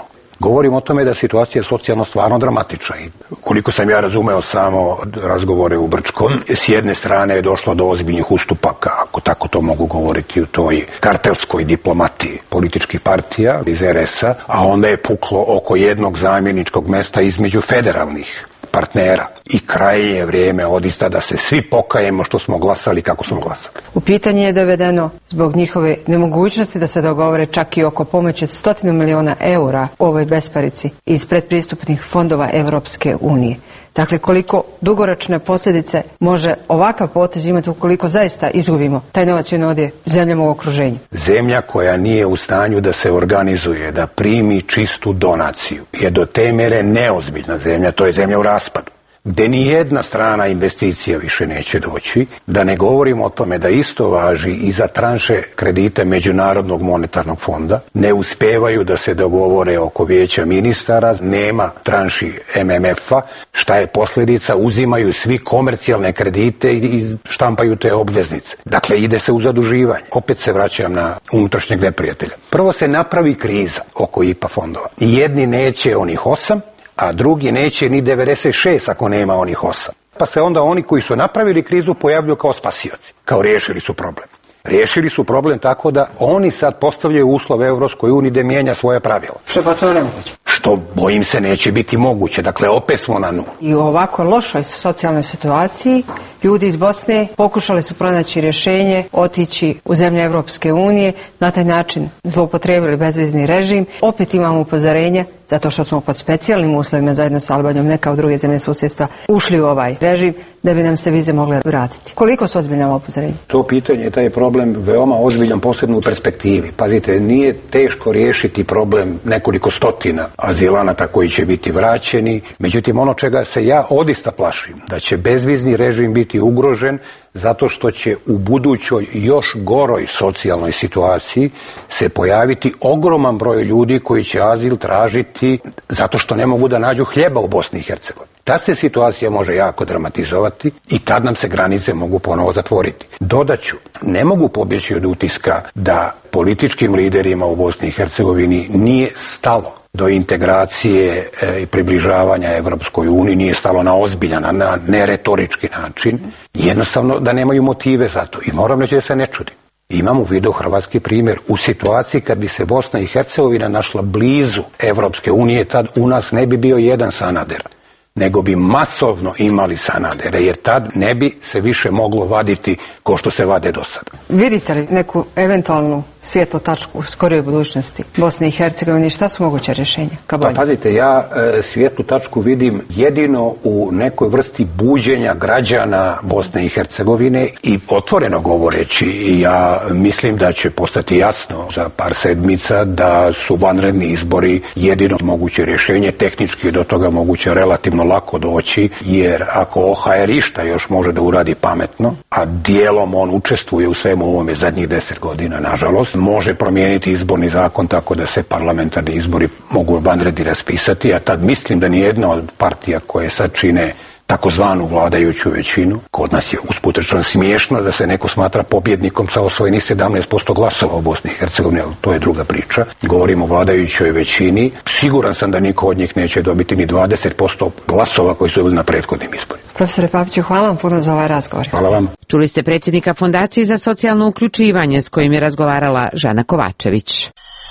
Govorim o tome da je situacija socijalno stvarno dramatična i koliko sam ja razumeo samo razgovore u Brčkom, s jedne strane je došlo do ozbiljnih ustupaka, ako tako to mogu govoriti, u toj kartelskoj diplomatiji političkih partija iz er es a, a onda je puklo oko jednog zamjeničkog mesta između federalnih partnera i krajnje je vrijeme odista da se svi pokajemo što smo glasali kako smo glasali. U pitanje je dovedeno zbog njihove nemogućnosti da se dogovore čak i oko pomoći od stotinu miliona eura u ovoj besparici iz predpristupnih fondova Evropske unije. Dakle, koliko dugoročne posljedice može ovakav potez imati ukoliko zaista izgubimo taj novac i on odje zemljama u okruženju? Zemlja koja nije u stanju da se organizuje, da primi čistu donaciju, je do te mere neozbiljna zemlja, to je zemlja u raspadu, gdje ni jedna strana investicija više neće doći, da ne govorimo o tome da isto važi i za tranše kredite Međunarodnog monetarnog fonda, ne uspevaju da se dogovore oko vijeća ministara, nema tranši em em ef-a, šta je posljedica, uzimaju svi komercijalne kredite i štampaju te obveznice. Dakle, ide se u zaduživanje. Opet se vraćam na unutrašnjeg neprijatelja. Prvo se napravi kriza oko i pe a fondova. Jedni neće onih osam, a drugi neće ni devedeset šest ako nema onih osam. Pa se onda oni koji su napravili krizu pojavljuju kao spasioci, kao riješili su problem. Riješili su problem tako da oni sad postavljaju uslove Evropskoj uniji da mijenja svoje pravila. Što pa to nemoguće? Što, bojim se, neće biti moguće. Dakle, opet smo na nulu. I u ovako lošoj socijalnoj situaciji ljudi iz Bosne pokušali su pronaći rješenje, otići u zemlje Evropske unije, na taj način zloupotrijebili bezvizni režim. Opet imamo upozorenje, zato što smo pod specijalnim uslovima zajedno sa Albanijom, ne kao druge zemlje susjedstva, ušli u ovaj režim da bi nam se vize mogle vratiti. Koliko su ozbiljne ovo upozorenje? To pitanje, taj problem veoma ozbiljan, posebno u perspektivi. Pazite, nije teško riješiti problem nekoliko stotina azilanata koji će biti vraćeni. Međutim, ono čega se ja odista plašim, da će bezvizni režim biti ugrožen zato što će u budućoj još goroj socijalnoj situaciji se pojaviti ogroman broj ljudi koji će azil tražiti zato što ne mogu da nađu hljeba u Bosni i Hercegovini. Ta se situacija može jako dramatizovati i tad nam se granice mogu ponovo zatvoriti. Dodaću, ne mogu pobjeći od utiska da političkim liderima u Bosni i Hercegovini nije stalo do integracije i približavanja Evropskoj uniji, nije stalo na ozbiljan, na neretorički način, jednostavno da nemaju motive za to. I moram reći da se ne čudim. Imam u vidu hrvatski primjer. U situaciji kad bi se Bosna i Hercegovina našla blizu Evropske unije, tad u nas ne bi bio jedan Sanader, nego bi masovno imali Sanadere, jer tad ne bi se više moglo vaditi ko što se vade do sada. Vidite li neku eventualnu svijetlu tačku u skorijoj budućnosti Bosne i Hercegovine? Šta su moguće rješenja ka bolje? Pa pazite, ja e, svijetlu tačku vidim jedino u nekoj vrsti buđenja građana Bosne i Hercegovine i otvoreno govoreći, ja mislim da će postati jasno za par sedmica da su vanredni izbori jedino moguće rješenje, tehnički do toga moguće relativno lako doći, jer ako o ha er išta još može da uradi pametno, a dijelom on učestvuje u svemu ovome zadnjih deset godina, nažalost, može promijeniti izborni zakon tako da se parlamentarni izbori mogu vanredni raspisati, a tad mislim da nijedna od partija koje sad čine takozvanu vladajuću većinu, kod nas je usput rečeno smiješno da se neko smatra pobjednikom sa osvojenih sedamnaest posto glasova u Bosni i Hercegovini, ali to je druga priča. Govorimo o vladajućoj većini. Siguran sam da niko od njih neće dobiti ni dvadeset posto glasova koji su bili na prethodnim izborima. Profesore Papiću, hvala vam puno za ovaj razgovor. Hvala vam. Čuli ste predsjednika Fondacije za socijalno uključivanje s kojim je razgovarala Žana Kovačević.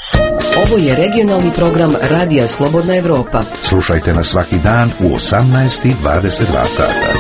Ovo je regionalni program Radija Slobodna Evropa. Slušajte nas svaki dan u osamnaest i dvadeset dva sata.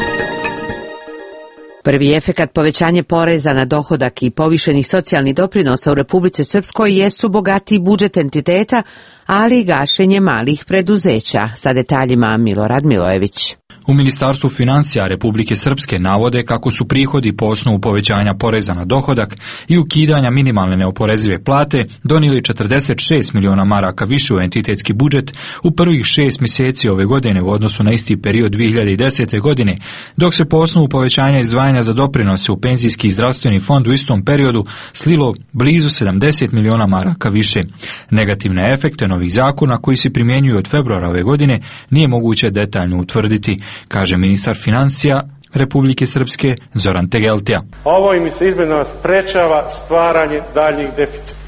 Prvi efekat povećanje poreza na dohodak i povišenih socijalnih doprinosa u Republici Srpskoj jesu bogatiji budžet entiteta, ali i gašenje malih preduzeća. Sa detaljima Milorad Milojević. U Ministarstvu financija Republike Srpske navode kako su prihodi po osnovu povećanja poreza na dohodak i ukidanja minimalne neoporezive plate donijeli četrdeset šest miliona maraka više u entitetski budžet u prvih šest mjeseci ove godine u odnosu na isti period dvije hiljade desete. godine, dok se po osnovu povećanja izdvajanja za doprinose u penzijski i zdravstveni fond u istom periodu slilo blizu sedamdeset miliona maraka više. Negativne efekte novih zakona koji se primjenjuju od februara ove godine nije moguće detaljno utvrditi, kaže ministar financija Republike Srpske Zoran Tegeltija. Ovo im se izmjenama sprečava stvaranje daljnjih deficita.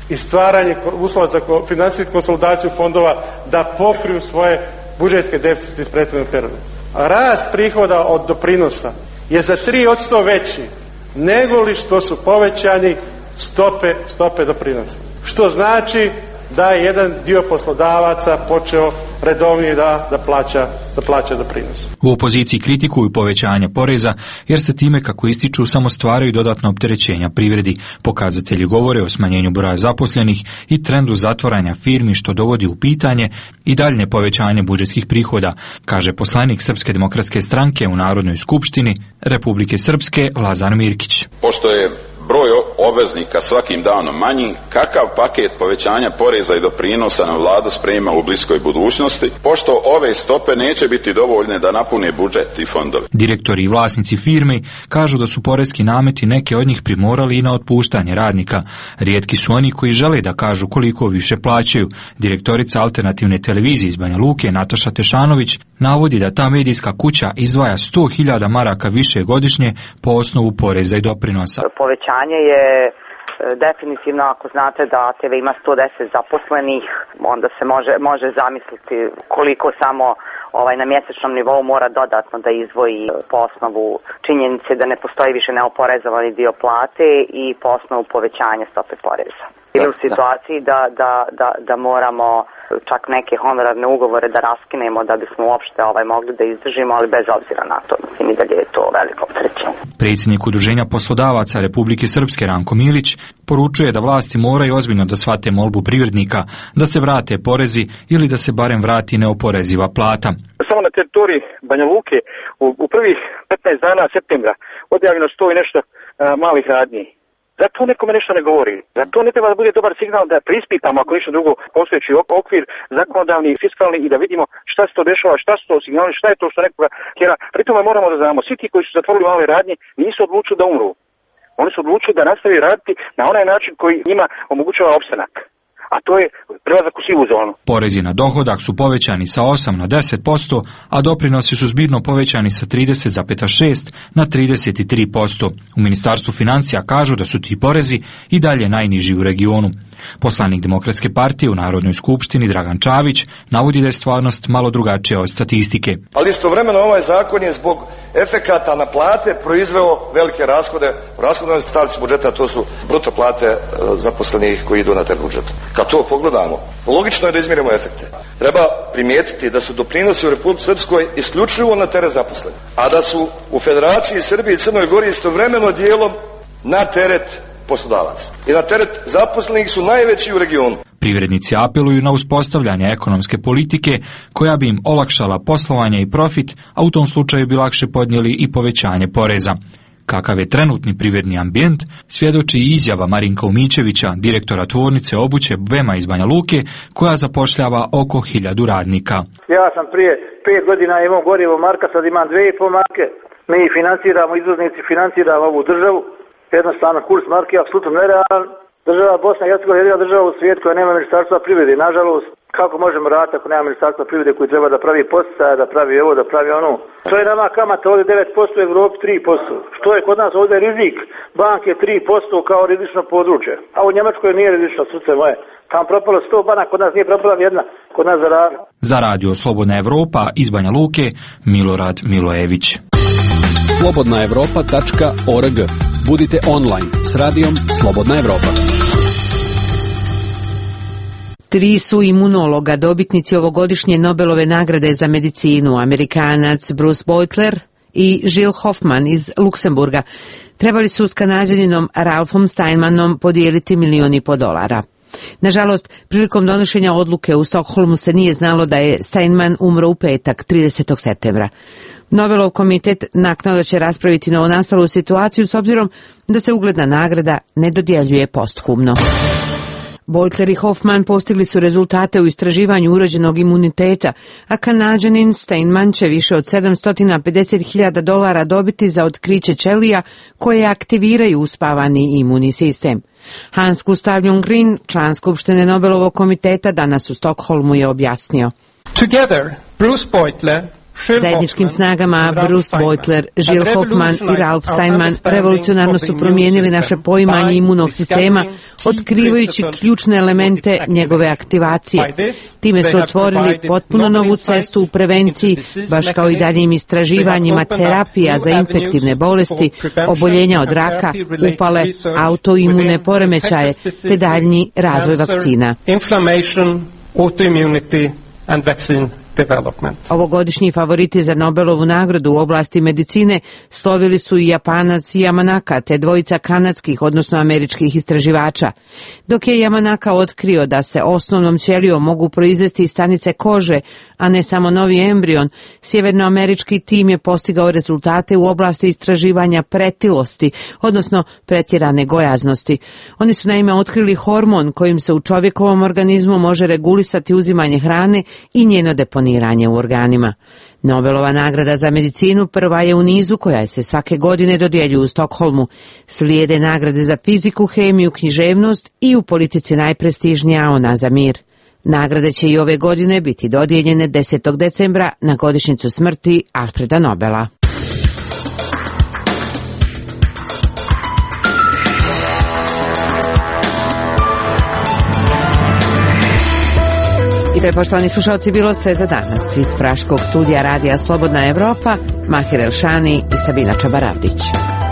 i stvaranje uslova za finansijsku konsolidaciju fondova da pokriju svoje budžetske deficite iz prethodnog perioda. Rast prihoda od doprinosa je za tri posto veći nego li što su povećani stope, stope doprinosa. Što znači da je jedan dio poslodavaca počeo redovnije da, da, plaća, da plaća doprinos. U opoziciji kritikuju povećanje poreza jer se time, kako ističu, samo stvaraju dodatno opterećenja privredi. Pokazatelji govore o smanjenju broja zaposlenih i trendu zatvaranja firmi, što dovodi u pitanje i daljnje povećanje budžetskih prihoda, kaže poslanik Srpske demokratske stranke u Narodnoj skupštini Republike Srpske Lazar Mirkić. Pošto je broj obveznika svakim danom manji, kakav paket povećanja poreza i doprinosa na vlada sprema u bliskoj budućnosti, pošto ove stope neće biti dovoljne da napune budžet i fondovi. Direktori i vlasnici firmi kažu da su poreski nameti neke od njih primorali i na otpuštanje radnika. Rijetki su oni koji žele da kažu koliko više plaćaju. Direktorica alternativne televizije iz Banja Luke, Nataša Tešanović, navodi da ta medijska kuća izdvaja sto hiljada maraka više godišnje po osnovu poreza i doprinosa. Povećanje je definitivno, ako znate da T V ima sto deset zaposlenih, onda se može, može zamisliti koliko samo ovaj, na mjesečnom nivou mora dodatno da izdvoji po osnovu činjenice da ne postoji više neoporezovani dio plate i po osnovu povećanja stope poreza. Ili u situaciji da, da, da, da moramo čak neke honorarne ugovore da raskinemo da bismo uopšte ovaj, mogli da izdržimo, ali bez obzira na to. Mislim i dalje je to veliko opterećenje. Predsjednik Udruženja poslodavaca Republike Srpske Ranko Milić poručuje da vlasti moraju ozbiljno da shvate molbu privrednika da se vrate porezi ili da se barem vrati neoporeziva plata. Samo na teritoriji Banja Luke u, u prvih petnaest dana septembra odjavljeno sto i nešto a, malih radnji. Zato nekome nešto ne govori. Zato ne treba da bude dobar signal da prispitamo, ako ništa drugo, postojeći okvir, zakonodavni, fiskalni i da vidimo šta se to dešava, šta su to signali, šta je to što nekoga tjera. Pri tome moramo da znamo, svi ti koji su zatvorili male radnje nisu odlučili da umru. Oni su odlučili da nastavi raditi na onaj način koji njima omogućava opstanak. A to je prelazak u sivu zonu. Porezi na dohodak su povećani sa osam na deset posto, a doprinosi su zbirno povećani sa trideset zarez šest na trideset tri posto. U Ministarstvu financija kažu da su ti porezi i dalje najniži u regionu. Poslanik Demokratske partije u Narodnoj skupštini Dragan Čavić navodi da je stvarnost malo drugačija od statistike. Ali istovremeno ovaj zakon je zbog efekata na plate proizveo velike rashode. Rashodnoj stavci budžeta to su bruto plate e, zaposlenih koji idu na taj budžet. Kad to pogledamo, logično je da izmjerimo efekte. Treba primijetiti da su doprinosi u Republici Srpskoj isključivo na teret zaposlenih, a da su u Federaciji Srbije i Crnoj Gori istovremeno dijelom na teret poslodavaca. I na teret zaposlenih su najveći u regionu. Privrednici apeluju na uspostavljanje ekonomske politike koja bi im olakšala poslovanje i profit, a u tom slučaju bi lakše podnijeli i povećanje poreza. Kakav je trenutni privredni ambijent, svjedoči i izjava Marinka Umićevića, direktora tvornice obuće Bema iz Banja Luke, koja zapošljava oko hiljadu radnika. Ja sam prije pet godina imao gorivo marka, sad imam dve i pol marke. Mi financiramo, izvoznici financiramo ovu državu. Jednostavno, kurs marke je apsolutno nerealan. Država Bosna i Hercegovina je jedina država u svijetu koja nema ministarstva privrede. Nažalost, kako možemo raditi ako nema ministarstva privrede koji treba da pravi posticaje, da pravi ovo, da pravi ono. To je nama kamata ovdje devet posto, u Evropi tri posto. Što je kod nas ovdje rizik? Banke tri posto kao rizično područje. A u Njemačkoj nije rizično, srce moje. Tam propalo sto banaka, kod nas nije propala jedna, kod nas zaradi. Za radio Slobodna Evropa iz Banja Luke, Milorad Milojević. slobodna evropa tačka org. Budite online s radijom Slobodna Evropa. Tri su imunologa dobitnici ovogodišnje Nobelove nagrade za medicinu, Amerikanac Bruce Beutler i Jill Hoffman iz Luksemburga. Trebali su s Kanađaninom Ralphom Steinmanom podijeliti milijon i po dolara. Nažalost, prilikom donošenja odluke u Stokholmu se nije znalo da je Steinman umro u petak, tridesetog septembra. Nobelov komitet naknadno će raspraviti novonastalu situaciju s obzirom da se ugledna nagrada ne dodjeljuje posthumno. Beutler i Hoffman postigli su rezultate u istraživanju urođenog imuniteta, a Kanađanin Steinman će više od sedamsto pedeset hiljada dolara dobiti za otkriće ćelija koje aktiviraju uspavani imunni sistem. Hans Gustav Ljunggren, član Skupštine Nobelovog komiteta, danas u Stokholmu je objasnio. Together, Bruce Beutler, Zajedničkim snagama Bruce Beutler, Jill Hoffman i Ralph Steinman revolucionarno su promijenili naše poimanje imunog sistema, otkrivajući ključne elemente njegove aktivacije. Time su otvorili potpuno novu cestu u prevenciji, baš kao i daljim istraživanjima terapija za infektivne bolesti, oboljenja od raka, upale, autoimune poremećaje, te daljnji razvoj vakcina. Autoimmunity and vaccine development. Ovogodišnji favoriti za Nobelovu nagradu u oblasti medicine slovili su i Japanac Yamanaka te dvojica kanadskih, odnosno američkih istraživača. Dok je Yamanaka otkrio da se osnovnom ćelijom mogu proizvesti iz stanice kože, a ne samo novi embrion, sjevernoamerički tim je postigao rezultate u oblasti istraživanja pretilosti, odnosno pretjerane gojaznosti. Oni su naime otkrili hormon kojim se u čovjekovom organizmu može regulisati uzimanje hrane i njeno deponiranje u organima. Nobelova nagrada za medicinu prva je u nizu koja se svake godine dodjeljuje u Stokholmu. Slijede nagrade za fiziku, hemiju, književnost i u politici najprestižnija ona za mir. Nagrade će i ove godine biti dodijeljene desetog decembra na godišnjicu smrti Alfreda Nobela. I to je, poštovani slušalci, bilo sve za danas. Iz praškog studija Radija Slobodna Evropa, Mahir Elšani i Sabina Čabaravdić.